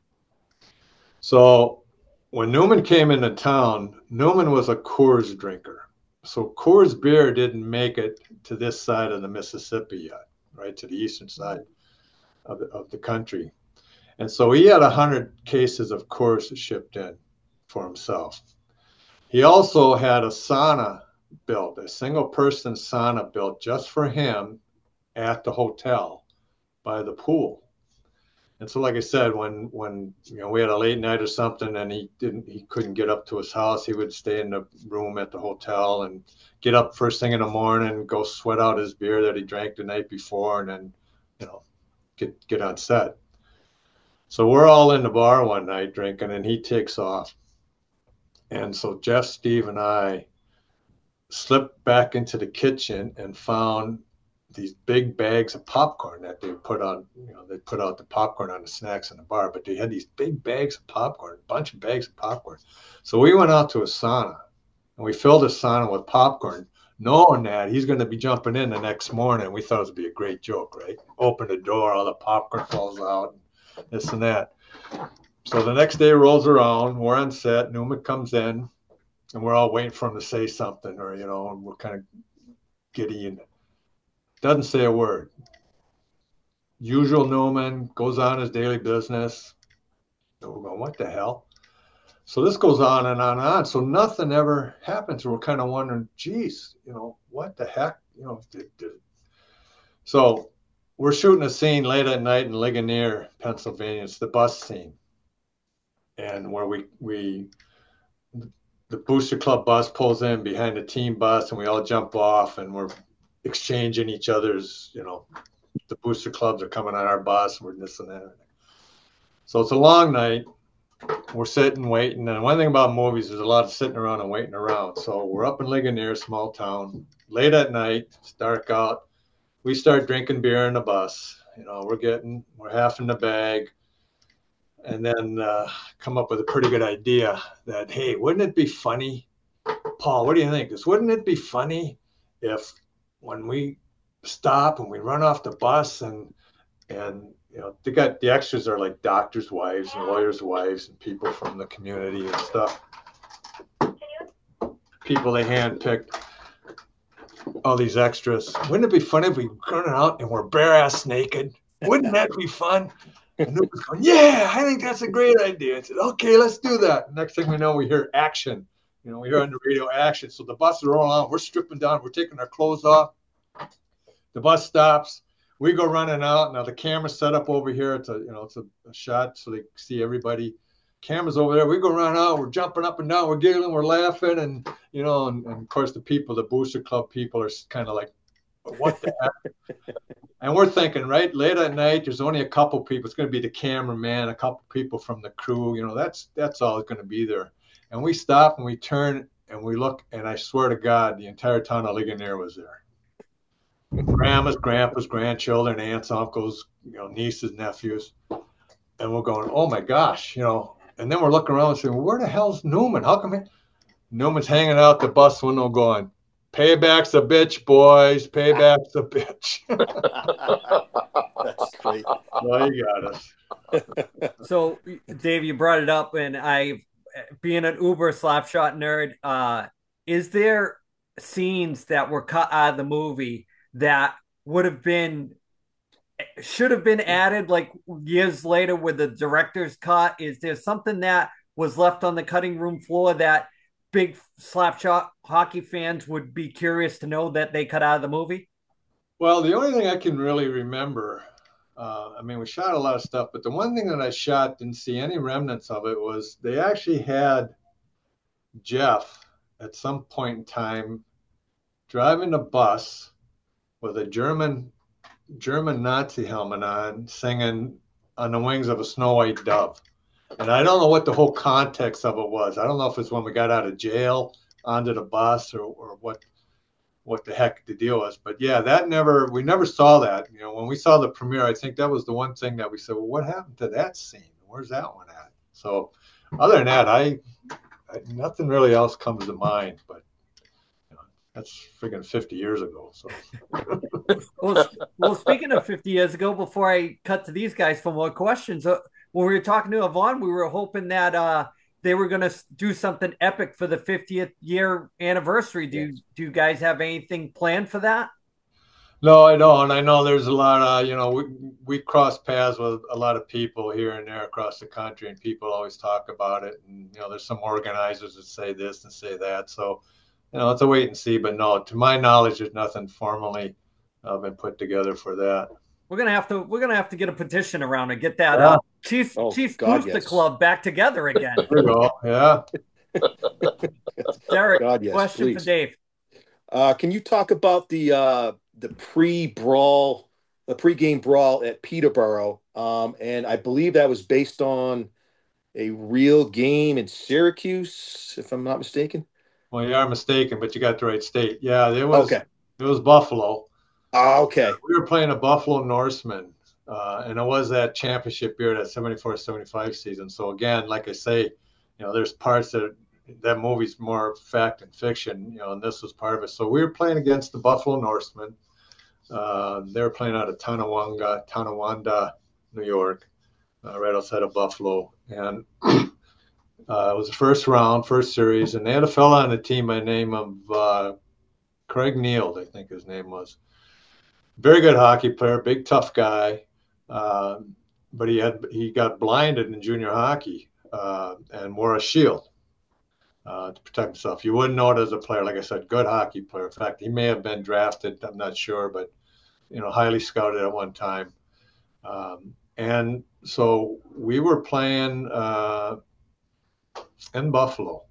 So when Newman came into town, Newman was a Coors drinker. So Coors beer didn't make it to this side of the Mississippi yet, right, to the eastern side of the, of the country. And so he had one hundred cases of Coors shipped in for himself. He also had a sauna built, a single person sauna built just for him at the hotel by the pool. And so, like I said, when when you know we had a late night or something and he didn't he couldn't get up to his house, he would stay in the room at the hotel and get up first thing in the morning, go sweat out his beer that he drank the night before, and then you know get get on set. So we're all in the bar one night drinking, and he takes off. And so Jeff, Steve, and I slipped back into the kitchen and found these big bags of popcorn that they put on, you know, they put out the popcorn on the snacks in the bar, but they had these big bags of popcorn, a bunch of bags of popcorn. So we went out to a sauna and we filled a sauna with popcorn, knowing that he's going to be jumping in the next morning. We thought it would be a great joke, right? Open the door, all the popcorn falls out, this and that. So the next day rolls around, we're on set, Newman comes in, and we're all waiting for him to say something, or, you know, and we're kind of giddy and doesn't say a word. Usual Newman goes on his daily business. And we're going, what the hell? So this goes on and on and on. So nothing ever happens. We're kind of wondering, geez, you know, what the heck? You know, did, did. So we're shooting a scene late at night in Ligonier, Pennsylvania. It's the bus scene. And where we, we, the Booster Club bus pulls in behind the team bus, and we all jump off, and we're exchanging each other's, you know, the Booster Clubs are coming on our bus, we're this and that. So it's a long night. We're sitting, waiting. And one thing about movies, there's a lot of sitting around and waiting around. So we're up in Ligonier, small town, late at night, it's dark out. We start drinking beer in the bus. You know, we're getting, we're half in the bag. And then uh, come up with a pretty good idea that, hey, wouldn't it be funny? Paul, what do you think? This, wouldn't it be funny if when we stop and we run off the bus and, and you know, they got the extras are like doctors' wives and lawyers' wives and people from the community and stuff. People they handpicked, all these extras. Wouldn't it be funny if we run out and we're bare ass naked? Wouldn't that be fun? And Luke was going, yeah, I think that's a great idea. I said, okay, let's do that. Next thing we know, we hear action. You know, we hear on the radio action. So the bus is rolling on. We're stripping down. We're taking our clothes off. The bus stops. We go running out. Now the camera's set up over here. It's a, you know, it's a, a shot so they see everybody. Camera's over there. We go run out. We're jumping up and down. We're giggling. We're laughing. And, you know, and, and of course the people, the Booster Club people are kind of like, what the heck? And we're thinking, right, late at night, there's only a couple people. It's going to be the cameraman, a couple people from the crew. You know, that's that's all going to be there. And we stop and we turn and we look, and I swear to God, the entire town of Ligonier was there. Grandmas, grandpas, grandchildren, aunts, uncles, you know, nieces, nephews. And we're going, oh, my gosh, you know. And then we're looking around and saying, well, where the hell's Newman? How come he... Newman's hanging out the bus window going, payback's a bitch, boys. Payback's a bitch. That's great. Well, you got us. So, Dave, you brought it up, and I, being an uber slapshot nerd, uh, is there scenes that were cut out of the movie that would have been should have been added like years later with the director's cut? Is there something that was left on the cutting room floor that big slapshot hockey fans would be curious to know that they cut out of the movie? Well, the only thing I can really remember, uh, I mean, we shot a lot of stuff, but the one thing that I shot, didn't see any remnants of it, was they actually had Jeff at some point in time driving a bus with a German German Nazi helmet on, singing "On the Wings of a Snow White Dove." And I don't know what the whole context of it was. I don't know if it's when we got out of jail onto the bus, or, or what what the heck the deal was. But yeah, that never we never saw that. You know, when we saw the premiere, I think that was the one thing that we said, well, what happened to that scene? Where's that one at? So other than that, I, I nothing really else comes to mind. But you know, that's freaking fifty years ago. So well, well, speaking of fifty years ago, before I cut to these guys for more questions, uh, when we were talking to Yvonne, we were hoping that uh, they were going to do something epic for the fiftieth year anniversary. Do you, do you guys have anything planned for that? No, I don't. I know there's a lot of, you know, we, we cross paths with a lot of people here and there across the country, and people always talk about it. And, you know, there's some organizers that say this and say that. So, you know, it's a wait and see. But no, to my knowledge, there's nothing formally uh, been put together for that. We're gonna have to we're gonna have to get a petition around and get that Yeah. uh, Chief Oh, Chief God, Booster yes. Club back together again. There we go. Yeah. Derek, God, yes, question please. for Dave. Uh, can you talk about the uh, the pre-brawl, the pre-game brawl at Peterborough? Um, and I believe that was based on a real game in Syracuse, if I'm not mistaken. Well, you are mistaken, but you got the right state. Yeah, it was. Okay. It was Buffalo. Oh, okay. We were playing a Buffalo Norseman, uh, and it was that championship year, that seventy-four seventy-five season. So again, like I say, you know, there's parts that that movie's more fact than fiction, you know, and this was part of it. So we were playing against the Buffalo Norsemen. Uh, they were playing out of Tonawanda, Tonawanda, New York, uh, right outside of Buffalo. And uh, it was the first round, first series, and they had a fella on the team by the name of uh, Craig Neal, I think his name was. Very good hockey player, big tough guy, uh, but he had he got blinded in junior hockey uh, and wore a shield uh, to protect himself. You wouldn't know it as a player. Like I said, good hockey player. In fact, he may have been drafted. I'm not sure, but you know, highly scouted at one time. Um, and so we were playing uh, in Buffalo,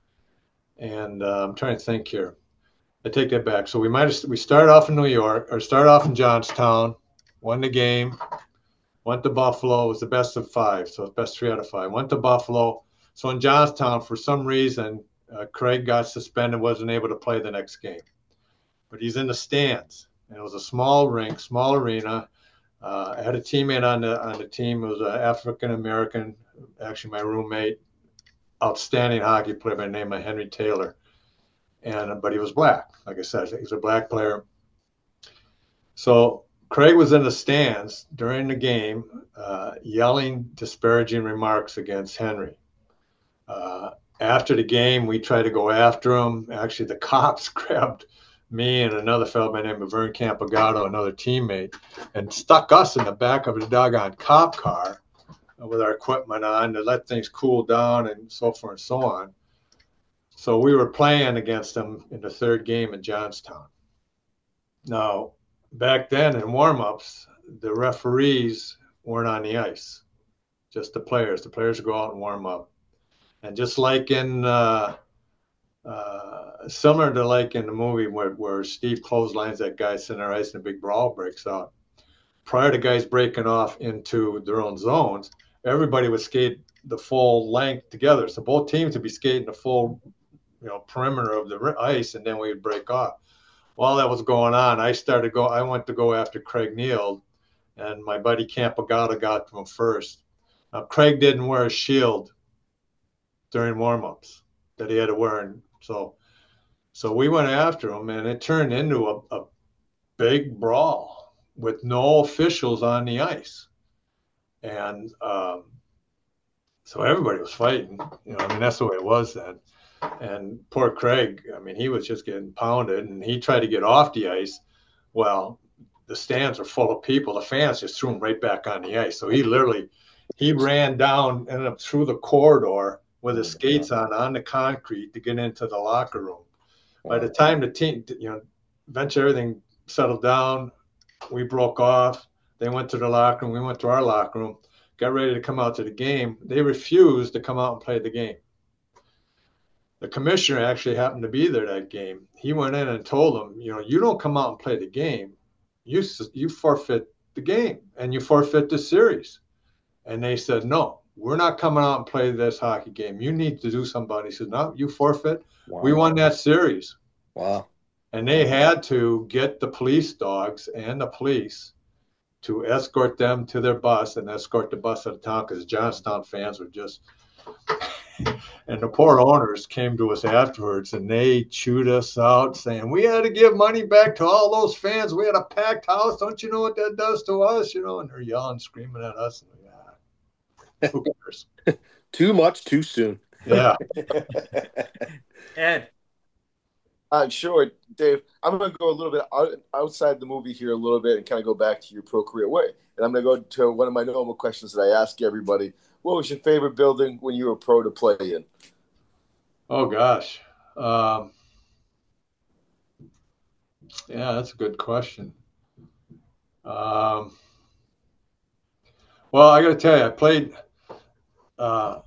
and uh, I'm trying to think here. I take that back. So we might have, we started off in New York, or started off in Johnstown, won the game, went to Buffalo. It was the best of five, so best three out of five. Went to Buffalo. So in Johnstown, for some reason, uh, Craig got suspended, wasn't able to play the next game. But he's in the stands, and it was a small rink, small arena. Uh, I had a teammate on the on the team. It was an African American, actually my roommate, outstanding hockey player by the name of Henry Taylor. And but he was black, like I said, he was a black player. So Craig was in the stands during the game, uh, yelling disparaging remarks against Henry. Uh, after the game, we tried to go after him. Actually, the cops grabbed me and another fellow by the name of Vern Campagato, another teammate, and stuck us in the back of the doggone cop car with our equipment on to let things cool down and so forth and so on. So we were playing against them in the third game in Johnstown. Now, back then in warm-ups, the referees weren't on the ice, just the players. The players would go out and warm up. And just like in, uh, uh, similar to like in the movie where, where Steve clotheslines that guy sitting on ice and a big brawl breaks out, prior to guys breaking off into their own zones, everybody would skate the full length together. So both teams would be skating the full, you know, perimeter of the ice, and then we would break off. While that was going on, I started go. I went to go after Craig Neal, and my buddy Campagato got to him first. Now, Craig didn't wear a shield during warm-ups that he had to wear, and so so we went after him, and it turned into a, a big brawl with no officials on the ice, and um, so everybody was fighting. You know, I mean, that's the way it was then. And poor Craig, I mean, he was just getting pounded, and he tried to get off the ice. Well, the stands are full of people. The fans just threw him right back on the ice. So he literally, he ran down, ended up through the corridor with his skates on, on the concrete to get into the locker room. By the time the team, you know, eventually everything settled down, we broke off. They went to the locker room. We went to our locker room, got ready to come out to the game. They refused to come out and play the game. The commissioner actually happened to be there that game. He went in and told them, you know, you don't come out and play the game, you you forfeit the game and you forfeit the series. And they said, no, we're not coming out and play this hockey game. You need to do something. He said, no, you forfeit. Wow. We won that series. Wow. And they had to get the police dogs and the police to escort them to their bus and escort the bus out of town because Johnstown fans were just – and the poor owners came to us afterwards and they chewed us out saying, we had to give money back to all those fans. We had a packed house. Don't you know what that does to us? You know, and they're yelling, screaming at us. And, yeah, who cares? Too much, too soon. Yeah. Ed. Uh, sure, Dave. I'm going to go a little bit out, outside the movie here a little bit and kind of go back to your pro career way. And I'm going to go to one of my normal questions that I ask everybody. What was your favorite building when you were pro to play in? Oh, gosh. Um, yeah, that's a good question. Um, well, I got to tell you, I played uh,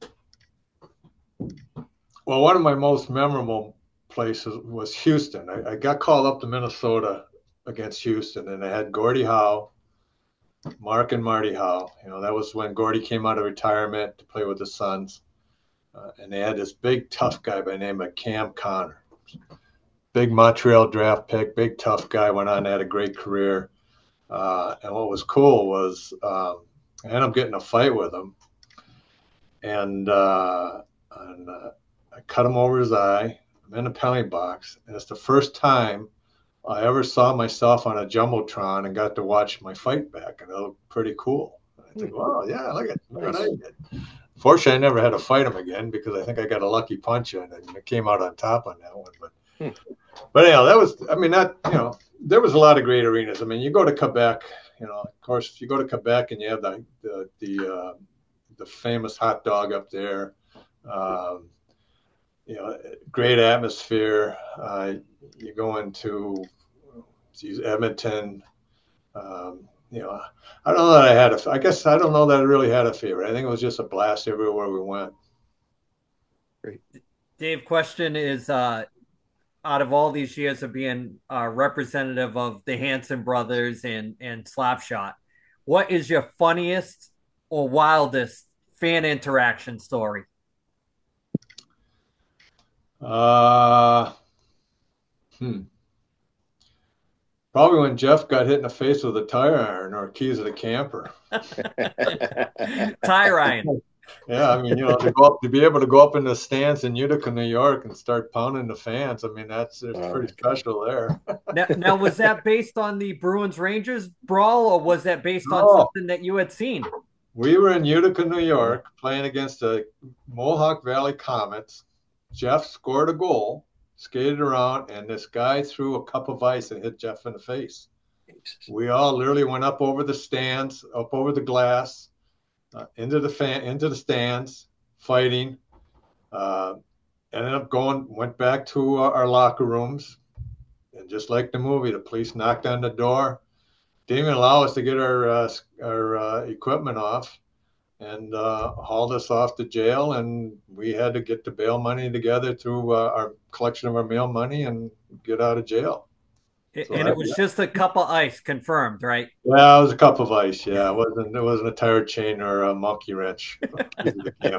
– well, one of my most memorable places was Houston. I, I got called up to Minnesota against Houston, and I had Gordie Howe, Mark and Marty Howe. You know, that was when Gordie came out of retirement to play with the Suns. Uh, and they had this big, tough guy by the name of Cam Connor. Big Montreal draft pick, big, tough guy, went on, had a great career. Uh, and what was cool was um, I ended up getting a fight with him. And, uh, and uh, I cut him over his eye. I'm in the penalty box. And it's the first time I ever saw myself on a Jumbotron and got to watch my fight back. And it looked pretty cool. And I think, wow, yeah, look at look what I did. Fortunately, I never had to fight him again because I think I got a lucky punch in and it came out on top on that one. But, hmm. but anyhow, that was, I mean, that, you know, there was a lot of great arenas. I mean, you go to Quebec, you know, of course, if you go to Quebec and you have the, the, the, uh, the famous hot dog up there, um, you know, great atmosphere. Uh, you go into geez, Edmonton, um, you know, I don't know that I had a, I guess I don't know that I really had a favorite. I think it was just a blast everywhere we went. Great. Dave, question is, uh, out of all these years of being uh, representative of the Hanson brothers and, and Slapshot, what is your funniest or wildest fan interaction story? Uh, hmm. Probably when Jeff got hit in the face with a tire iron or keys of the camper. Tire iron. Yeah, I mean, you know, to go up, to be able to go up in the stands in Utica, New York, and start pounding the fans. I mean, that's it's oh, pretty special there. now, now, was that based on the Bruins Rangers brawl, or was that based on no. something that you had seen? We were in Utica, New York, playing against the Mohawk Valley Comets. Jeff scored a goal, skated around, and this guy threw a cup of ice and hit Jeff in the face. We all literally went up over the stands, up over the glass, uh, into the fan, into the stands, fighting. Uh, ended up going, went back to our, our locker rooms, and just like the movie, the police knocked on the door, didn't even allow us to get our uh, our uh, equipment off, and uh, hauled us off to jail, and we had to get the bail money together through uh, our collection of our mail money and get out of jail. So and it was yeah. just a cup of ice, confirmed, right? Yeah, it was a cup of ice. Yeah, it wasn't. It wasn't a tire chain or a monkey wrench. Did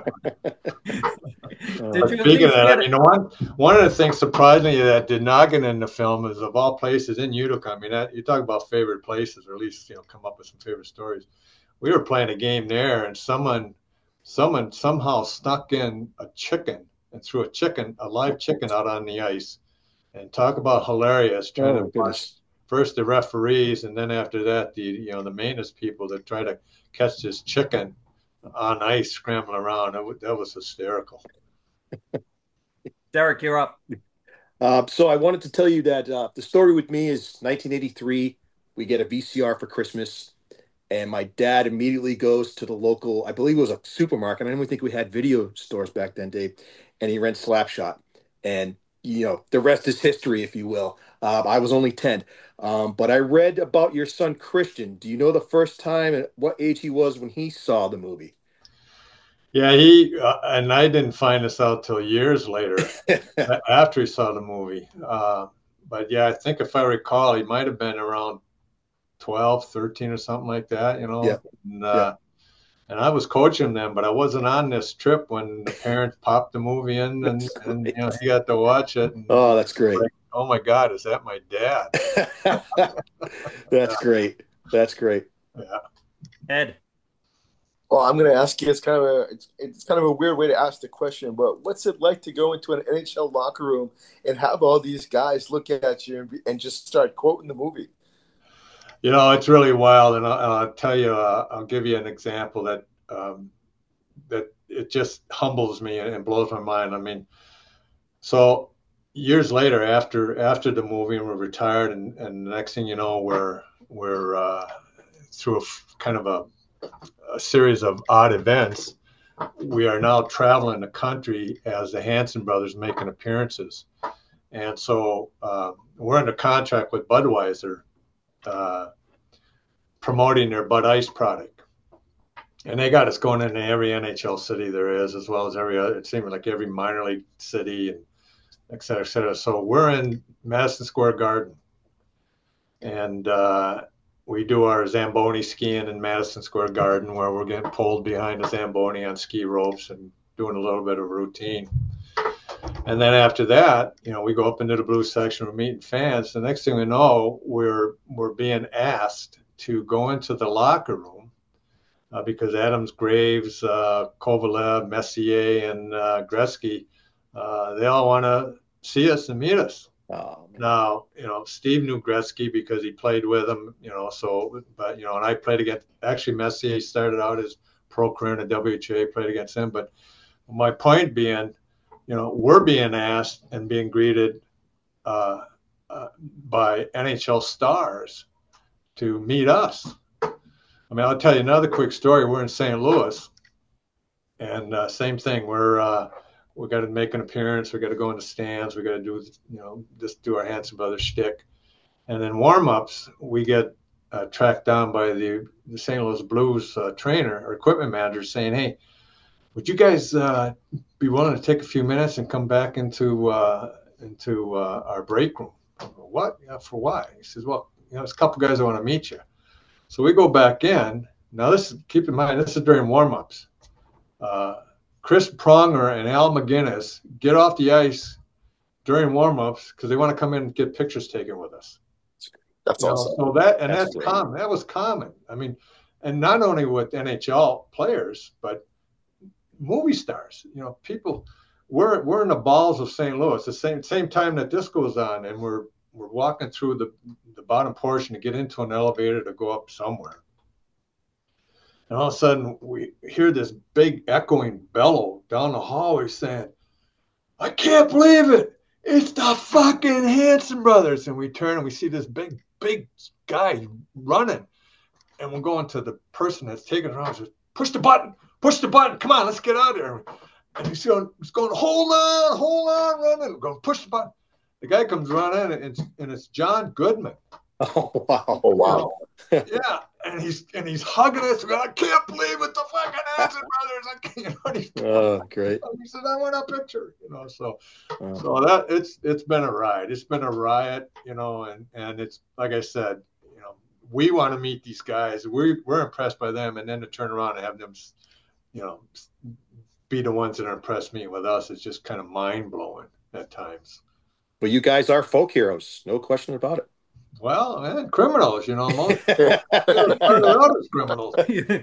you speaking of that, I mean, the one one of the things surprisingly that did not get in the film is, of all places, in Utica. I mean, that, you talk about favorite places, or at least, you know, come up with some favorite stories. We were playing a game there, and someone, someone somehow snuck in a chicken and threw a chicken, a live chicken, out on the ice. And talk about hilarious, trying oh, to watch first the referees, and then after that, the you know the maintenance people that try to catch this chicken on ice scrambling around. That was, that was hysterical. Derek, you're up. Uh, so I wanted to tell you that uh, the story with me is nineteen eighty-three. we get a V C R for Christmas, and my dad immediately goes to the local, I believe it was a supermarket. I don't even think we had video stores back then, Dave. And he rents Slapshot. And, you know, the rest is history, if you will. Uh, I was only ten. Um, but I read about your son, Christian. Do you know the first time and what age he was when he saw the movie? Yeah, he uh, and I didn't find this out till years later after he saw the movie. Uh, but yeah, I think if I recall, he might have been around twelve, thirteen or something like that, you know. Yeah. And, uh, and I was coaching them, but I wasn't on this trip when the parents popped the movie in, and, and you know, he got to watch it. And, oh, that's great. like, oh my God, is that my dad? That's great. That's great. Yeah. Ed. Well, I'm going to ask you. It's kind of a it's, it's kind of a weird way to ask the question, but what's it like to go into an N H L locker room and have all these guys look at you and, be, and just start quoting the movie? You know, it's really wild, and I'll, I'll tell you. Uh, I'll give you an example that um, that it just humbles me and blows my mind. I mean, so years later, after after the movie, and we're retired, and, and the next thing you know, we're we're uh, through a kind of a a series of odd events. We are now traveling the country as the Hanson brothers making appearances. And so uh, we're under contract with Budweiser uh, promoting their Bud Ice product. And they got us going into every N H L city there is, as well as every other, it seemed like every minor league city, and et cetera, et cetera. So we're in Madison Square Garden. And uh, we do our Zamboni skiing in Madison Square Garden, where we're getting pulled behind a Zamboni on ski ropes and doing a little bit of routine. And then after that, you know, we go up into the blue section, we're meeting fans. The next thing we know, we're we're being asked to go into the locker room uh, because Adams, Graves, uh, Kovalev, Messier, and uh, Gretzky, uh, they all want to see us and meet us. Oh, now, you know, Steve knew Gretzky because he played with him, you know, so, but, you know, and I played against, actually, Messier started out his pro career in the W H A, played against him. But my point being, you know, we're being asked and being greeted uh, uh, by N H L stars to meet us. I mean, I'll tell you another quick story. We're in Saint Louis, and uh, same thing. We're, uh, we got to make an appearance. We got to go in the stands. We got to do, you know, just do our Hanson Brothers shtick. And then warm-ups, we get uh, tracked down by the, the Saint Louis Blues uh, trainer or equipment manager saying, hey, would you guys uh, be willing to take a few minutes and come back into uh, into uh, our break room? I go, what? Yeah, for why? He says, well, you know, there's a couple guys that want to meet you. So we go back in. Now, this, keep in mind, this is during warm-ups. Uh, Chris Pronger and Al McGinnis get off the ice during warm-ups because they want to come in and get pictures taken with us. That's you awesome. Know, so that and that's, that's common. That was common. I mean, and not only with N H L players, but movie stars. You know, people. We're we're in the balls of Saint Louis. The same same time that this goes on, and we're we're walking through the the bottom portion to get into an elevator to go up somewhere. And all of a sudden, we hear this big echoing bellow down the hallway saying, I can't believe it. It's the fucking Hanson brothers. And we turn and we see this big, big guy running. And we're going to the person that's taking it around. Says, push the button, push the button. Come on, let's get out of there. And he's going, he's going hold on, hold on, running. We're going, push the button. The guy comes running, and it's, and it's John Goodman. Oh, wow. Oh, wow. Yeah, and he's and he's hugging us. I can't believe it, the fucking Hanson brothers. I can't. You know, he's, Oh, great. He said, "I want a picture." You know, so Oh. so that it's it's been a ride. It's been a riot. You know, and and it's like I said. You know, we want to meet these guys. We we're impressed by them, and then to turn around and have them, you know, be the ones that are impressed me with us. It's just kind of mind blowing at times. Well, you guys are folk heroes, no question about it. Well, man, criminals, you know, most others criminals.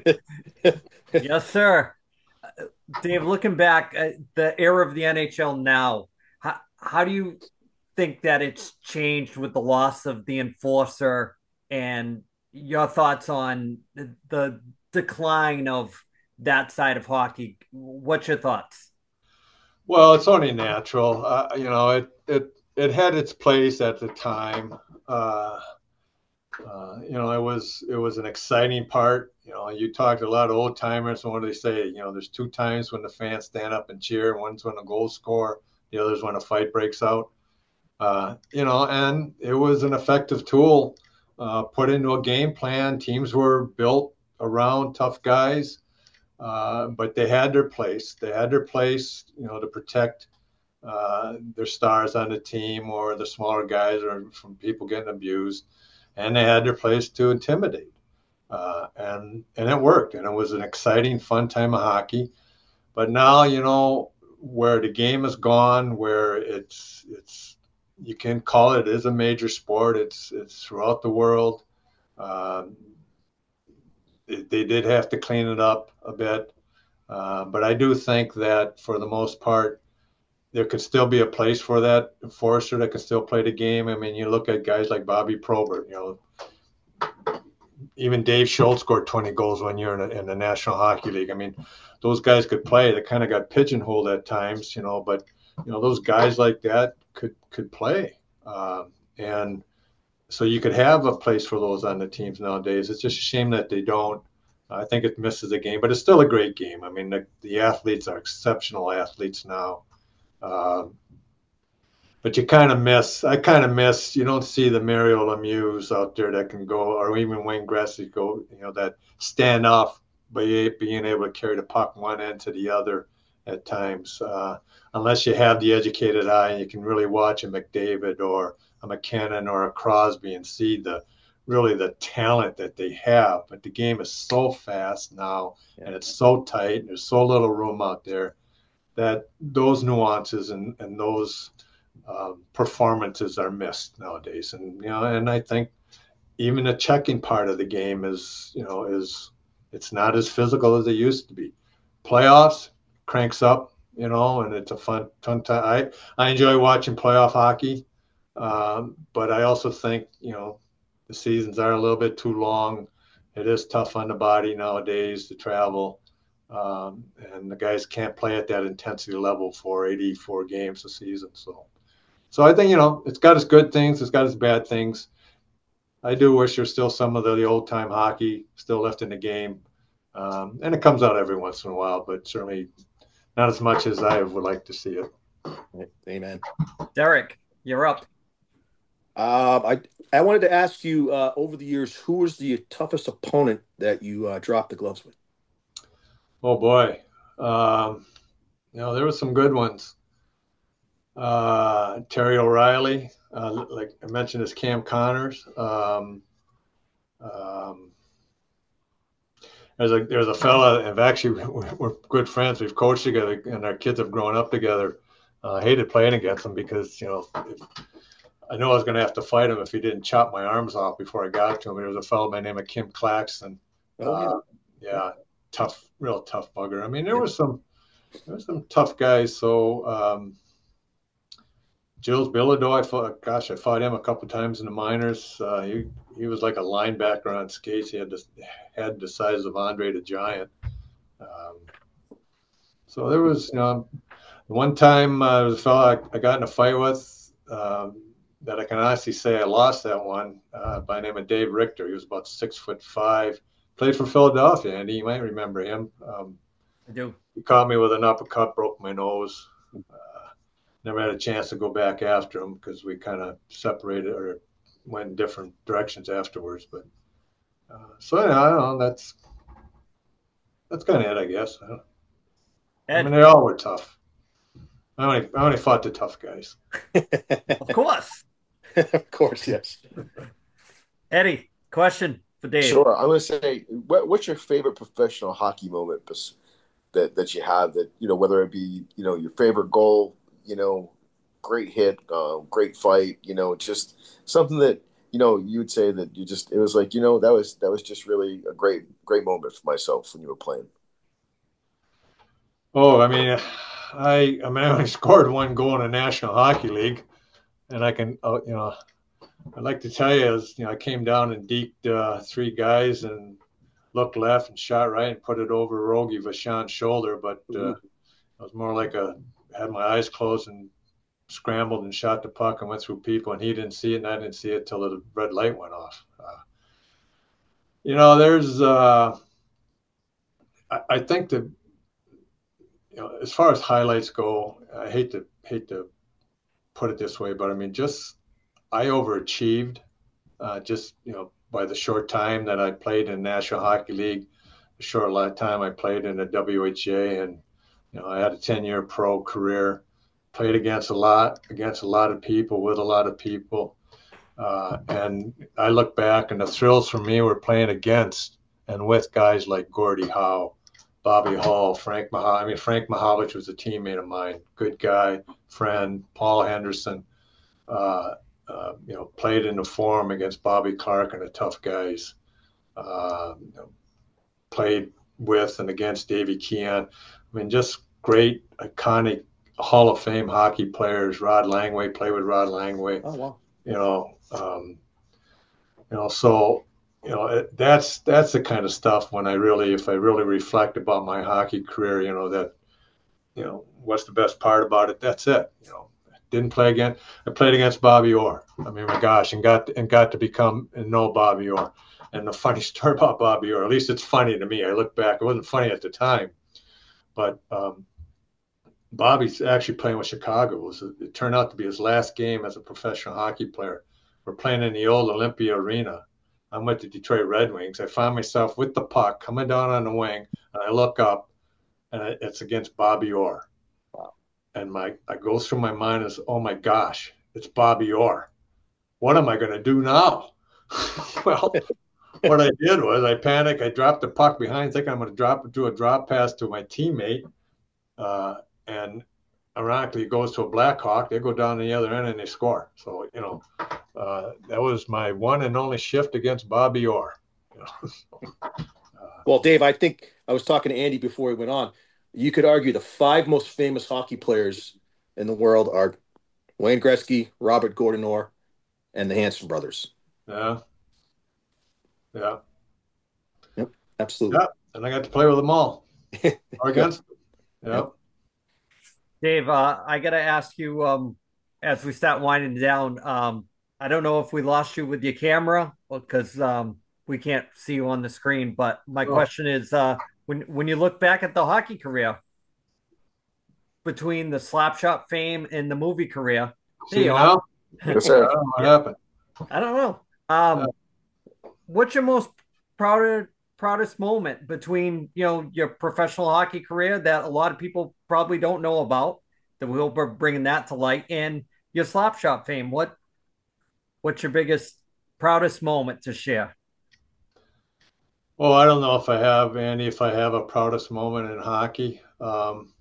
Yes, sir. Uh, Dave, looking back at the era of the N H L now, how, how do you think that it's changed with the loss of the enforcer, and your thoughts on the, the decline of that side of hockey? What's your thoughts? Well, it's only natural. Uh, you know, it, it, it had its place at the time. Uh, Uh, you know, it was it was an exciting part. You know, you talked to a lot of old timers, and what do they say? You know, there's two times when the fans stand up and cheer. One's when a goal score, the other's when a fight breaks out. Uh, you know, and it was an effective tool uh, put into a game plan. Teams were built around tough guys, uh, but they had their place. They had their place, you know, to protect uh, their stars on the team or the smaller guys or from people getting abused, and they had their place to intimidate. Uh, and and it worked, and it was an exciting, fun time of hockey. But now, you know, where the game is gone, where it's it's you can call it is a major sport. It's it's throughout the world. Um, they, they did have to clean it up a bit, uh, but I do think that for the most part, there could still be a place for that enforcer that can still play the game. I mean, you look at guys like Bobby Probert, you know, even Dave Schultz scored twenty goals one year in, a, in the National Hockey League. I mean, those guys could play. They kind of got pigeonholed at times, you know, but, you know, those guys like that could, could play. Um, and so you could have a place for those on the teams nowadays. It's just a shame that they don't. I think it misses the game, but it's still a great game. I mean, the, the athletes are exceptional athletes now. Um, but you kind of miss, I kind of miss, you don't see the Mario Lemieux out there that can go, or even Wayne Gretzky go, you know, that stand off by being able to carry the puck one end to the other at times. Uh, unless you have the educated eye and you can really watch a McDavid or a McKinnon or a Crosby and see the really the talent that they have. But the game is so fast now, yeah. And it's so tight. There's so little room out there that those nuances and, and those um, performances are missed nowadays. And, you know, and I think even the checking part of the game is, you know, is it's not as physical as it used to be. Playoffs cranks up, you know, and it's a fun, fun time. I, I enjoy watching playoff hockey, um, but I also think, you know, the seasons are a little bit too long. It is tough on the body nowadays to travel. Um, and the guys can't play at that intensity level for eighty-four games a season. So, so I think, you know, it's got its good things. It's got its bad things. I do wish there's still some of the, the old time hockey still left in the game. Um, and it comes out every once in a while, but certainly not as much as I would like to see it. Amen. Derek, you're up. Uh, I I wanted to ask you uh, over the years, who was the toughest opponent that you uh, dropped the gloves with? Oh boy, um, you know, there were some good ones. Uh, Terry O'Reilly, uh, like I mentioned, is Cam Connors. Um, um, there's a there's a fella, and actually we're, we're good friends. We've coached together, and our kids have grown up together. Uh, I hated playing against him because, you know, if, I knew I was going to have to fight him if he didn't chop my arms off before I got to him. There was a fellow by the name of Kim Claxton. Oh, yeah. Uh, yeah, tough, real tough bugger. I mean, there was some, there were some tough guys. So, um, Jules Bilodeau, I fought, gosh, I fought him a couple of times in the minors. Uh, he he was like a linebacker on skates. He had this head the size of Andre the Giant. Um, so there was, you know, one time uh, there was a fellow I, I got in a fight with. Um, that I can honestly say I lost that one uh, by the name of Dave Richter. He was about six foot five, played for Philadelphia, and you might remember him. Um, I do. He caught me with an uppercut, broke my nose. Uh, never had a chance to go back after him because we kind of separated or went in different directions afterwards. But uh, so yeah, I don't know. That's that's kind of it, I guess. I, I mean, they all were tough. I only I only fought the tough guys. Of course. Of course, yes. Eddie, question for Dave. Sure. I'm going to say, what, what's your favorite professional hockey moment that that you have? That, you know, whether it be, you know, your favorite goal, you know, great hit, uh, great fight, you know, just something that, you know, you'd say that you just, it was like, you know, that was that was just really a great great moment for myself when you were playing. Oh, I mean, I I mean, I only scored one goal in the National Hockey League. And I can, uh, you know, I'd like to tell you, is, you know, I came down and deked uh, three guys and looked left and shot right and put it over Rogie Vachon's shoulder. But uh, it was more like a, had my eyes closed and scrambled and shot the puck and went through people. And he didn't see it and I didn't see it till the red light went off. Uh, You know, there's, uh, I, I think that, you know, as far as highlights go, I hate to hate to put it this way, but I mean, just I overachieved, uh, just you know, by the short time that I played in National Hockey League, the short lot time I played in the W H A, and you know, I had a ten-year pro career, played against a lot, against a lot of people, with a lot of people, uh, and I look back, and the thrills for me were playing against and with guys like Gordie Howe, Bobby Hall, Frank Mah. I mean, Frank Mahovich was a teammate of mine, good guy, friend, Paul Henderson. Uh, uh, you know, played in the Forum against Bobby Clark and the tough guys. Uh, you know, played with and against Davy Keon. I mean, just great, iconic Hall of Fame hockey players. Rod Langway, played with Rod Langway. Oh wow! You know, um, you know, so you know it, that's that's the kind of stuff when I really, if I really reflect about my hockey career, you know, that you know, what's the best part about it? That's it. You know, didn't play again. I played against Bobby Orr. I mean, my gosh, and got and got to become and know Bobby Orr. And the funny story about Bobby Orr, at least it's funny to me. I look back; it wasn't funny at the time, but um, Bobby's actually playing with Chicago. It, was, it turned out to be his last game as a professional hockey player. We're playing in the old Olympia Arena. I'm with the Detroit Red Wings. I find myself with the puck coming down on the wing, and I look up, and it's against Bobby Orr. And my I goes through my mind is, oh my gosh, it's Bobby Orr. What am I going to do now? Well, what I did was I panicked. I dropped the puck behind, thinking I'm going to drop it, do a drop pass to my teammate. Uh, and ironically, it goes to a Blackhawk. They go down the other end and they score. So, you know, uh, that was my one and only shift against Bobby Orr. You know, so, uh, Well, Dave, I think I was talking to Andy before we went on. You could argue the five most famous hockey players in the world are Wayne Gretzky, Robert Gordon Orr, and the Hanson brothers. yeah, yeah, Yep, absolutely. yeah. And I got to play with them all or against them. Yeah. Yep. Dave, uh, I got to ask you um, as we start winding down. Um, I don't know if we lost you with your camera because um, we can't see you on the screen. But my Oh, question is, uh, when when you look back at the hockey career between the Slapshot fame and the movie career, there see me you are. now? Yes, I don't sir. know what Yeah, happened. I don't know. Uh, Um, what's your most proud proudest moment between you know your professional hockey career that a lot of people probably don't know about that we'll be bringing that to light and your slap shot fame? What what's your biggest proudest moment to share? well, I don't know if I have, Andy, if I have a proudest moment in hockey. Um,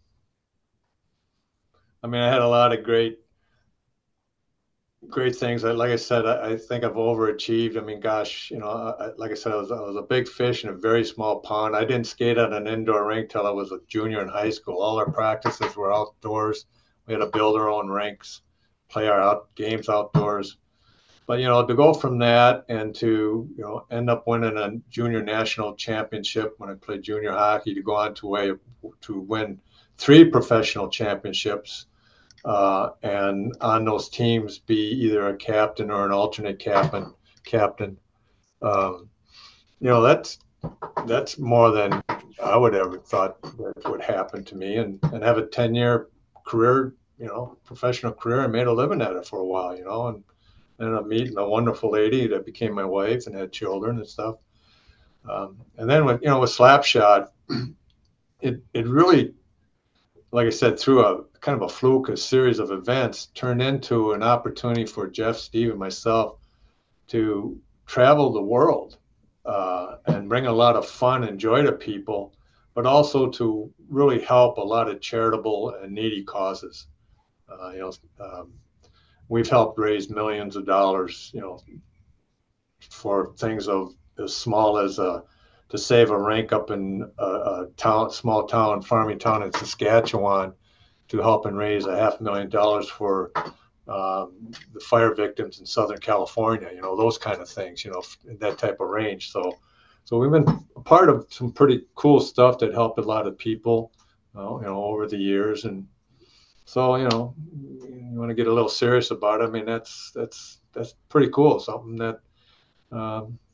I mean, I had a lot of great, great things. I, like I said, I, I think I've overachieved. I mean, gosh, you know, I, like I said, I was, I was a big fish in a very small pond. I didn't skate on an indoor rink till I was a junior in high school. All our practices were outdoors. We had to build our own rinks, play our out games outdoors. But you know, to go from that and to you know end up winning a junior national championship when I played junior hockey, to go on to a to win three professional championships, uh, and on those teams be either a captain or an alternate captain. Captain, um, you know that's that's more than I would ever thought that would happen to me, and and have a ten year career, you know, professional career, and made a living at it for a while, you know, and ended up meeting a wonderful lady that became my wife and had children and stuff. Um, and then with you know with Slapshot, it it really, like I said, through a kind of a fluke, a series of events, turned into an opportunity for Jeff, Steve, and myself to travel the world, uh, and bring a lot of fun and joy to people, but also to really help a lot of charitable and needy causes. Uh, you know, um, we've helped raise millions of dollars, you know, for things of as small as uh, to save a rink up in a, a town, small town, farming town in Saskatchewan, to help and raise a half million dollars for um, the fire victims in Southern California. You know, those kind of things. You know, in that type of range. So, so we've been a part of some pretty cool stuff that helped a lot of people, uh, you know, over the years. And so, you know, you want to get a little serious about it. I mean, that's that's that's pretty cool. Something that um,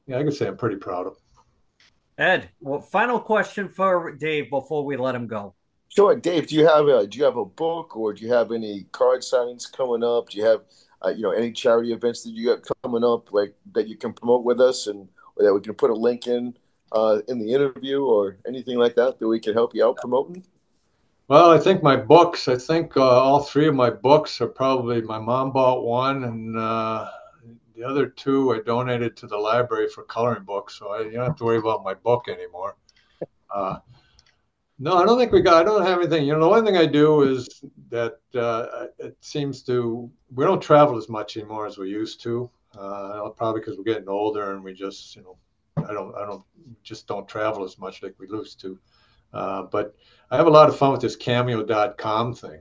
yeah, I could say I'm pretty proud of. Ed, well, final question for Dave before we let him go. Sure, Dave. Do you have a do you have a book, or do you have any card signings coming up? Do you have uh, you know any charity events that you got coming up, like that you can promote with us, and or that we can put a link in uh, in the interview, or anything like that that we can help you out promoting? Well, I think my books, I think uh, all three of my books are probably, my mom bought one, and uh, the other two I donated to the library for coloring books, so I you don't have to worry about my book anymore. Uh, no, I don't think we got, I don't have anything. You know, the one thing I do is that uh, it seems to, we don't travel as much anymore as we used to. Uh, probably because we're getting older and we just, you know, I don't, I don't, just don't travel as much like we used to. Uh, but I have a lot of fun with this cameo dot com thing.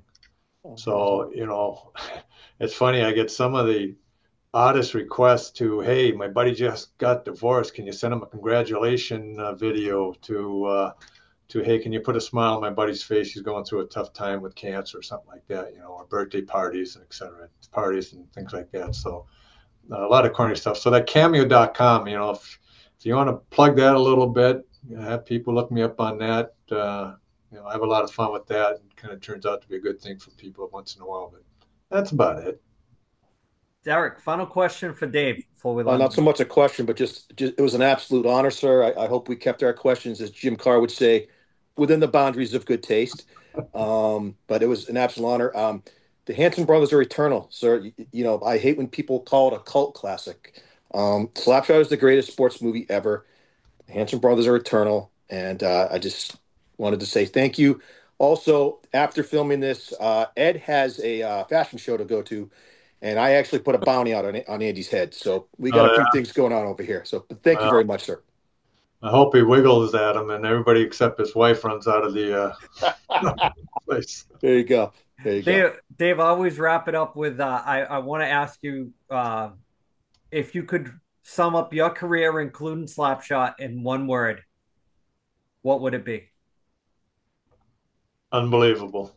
So, you know, it's funny. I get some of the oddest requests to, hey, my buddy just got divorced. Can you send him a congratulation uh, video to, uh, to, hey, can you put a smile on my buddy's face? He's going through a tough time with cancer or something like that, you know, or birthday parties and et cetera, parties and things like that. So uh, a lot of corny stuff. So that cameo dot com, you know, if, if you want to plug that a little bit, you know, have people look me up on that. Uh, you know, I have a lot of fun with that. It kind of turns out to be a good thing for people once in a while, but that's about it. Derek, final question for Dave before we let Uh, him not so go. much a question, but just, just it was an absolute honor, sir. I, I hope we kept our questions, as Jim Carr would say, within the boundaries of good taste. Um, but it was an absolute honor. Um, the Hanson brothers are eternal, sir. You, you know, I hate when people call it a cult classic. Um, Slapshot is the greatest sports movie ever. The Hanson brothers are eternal, and uh, I just wanted to say thank you. Also, after filming this, uh, Ed has a uh, fashion show to go to. And I actually put a bounty out on, on Andy's head. So we got Oh, a few yeah. things going on over here. So but thank you Well, very much, sir. I hope he wiggles at him and everybody except his wife runs out of the uh, place. There you go. There you Dave, go. Dave, I always wrap it up with uh, I, I want to ask you uh, if you could sum up your career, including Slapshot, in one word, what would it be? Unbelievable.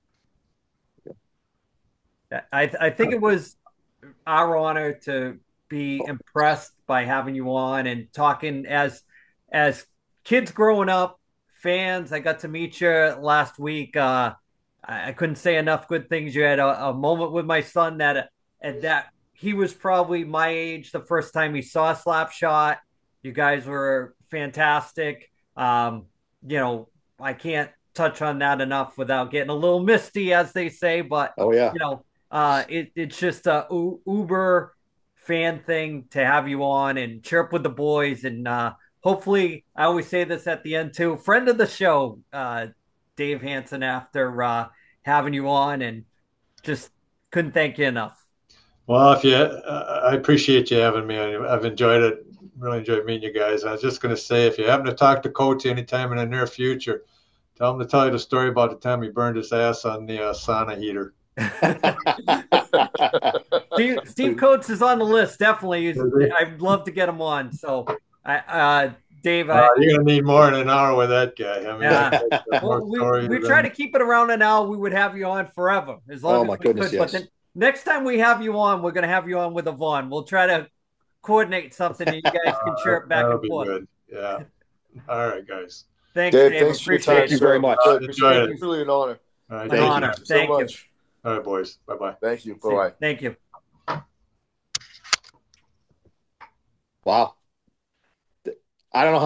I, I think it was our honor to be impressed by having you on and talking as as kids growing up, fans. I got to meet you last week. Uh, I, I couldn't say enough good things. You had a, a moment with my son that and that he was probably my age the first time he saw Slapshot. You guys were fantastic. Um, you know, I can't touch on that enough without getting a little misty, as they say. But Oh yeah. you know, uh, it, it's just a u- uber fan thing to have you on and chirp with the boys. And uh, hopefully, I always say this at the end too. Friend of the show, uh, Dave Hanson, after uh, having you on, and just couldn't thank you enough. Well, if you, uh, I appreciate you having me. I've enjoyed it. Really enjoyed meeting you guys. I was just going to say, if you happen to talk to Coach anytime in the near future, tell him to tell you the story about the time he burned his ass on the uh, sauna heater. Steve, Steve Coates is on the list. Definitely, He's, I'd love to get him on. So, I, uh, Dave, I, uh, you're gonna need more than an hour with that guy. I mean, yeah. Well, we, we try to keep it around an hour. We would have you on forever as long oh as my we goodness, could. yes. But then next time we have you on, we're going to have you on with Yvonne. We'll try to coordinate something and you guys can chirp back That'll and be forth. Good. Yeah. All right, guys. Thanks, Dave. Dave. Thanks for your Appreciate time. it. Thank you very much. Uh, Enjoyed it's it. really an honor. All right, An thank honor. you. so Thank you. much. All right, boys. Bye bye. Thank you. Bye bye. Thank you. Wow. I don't know.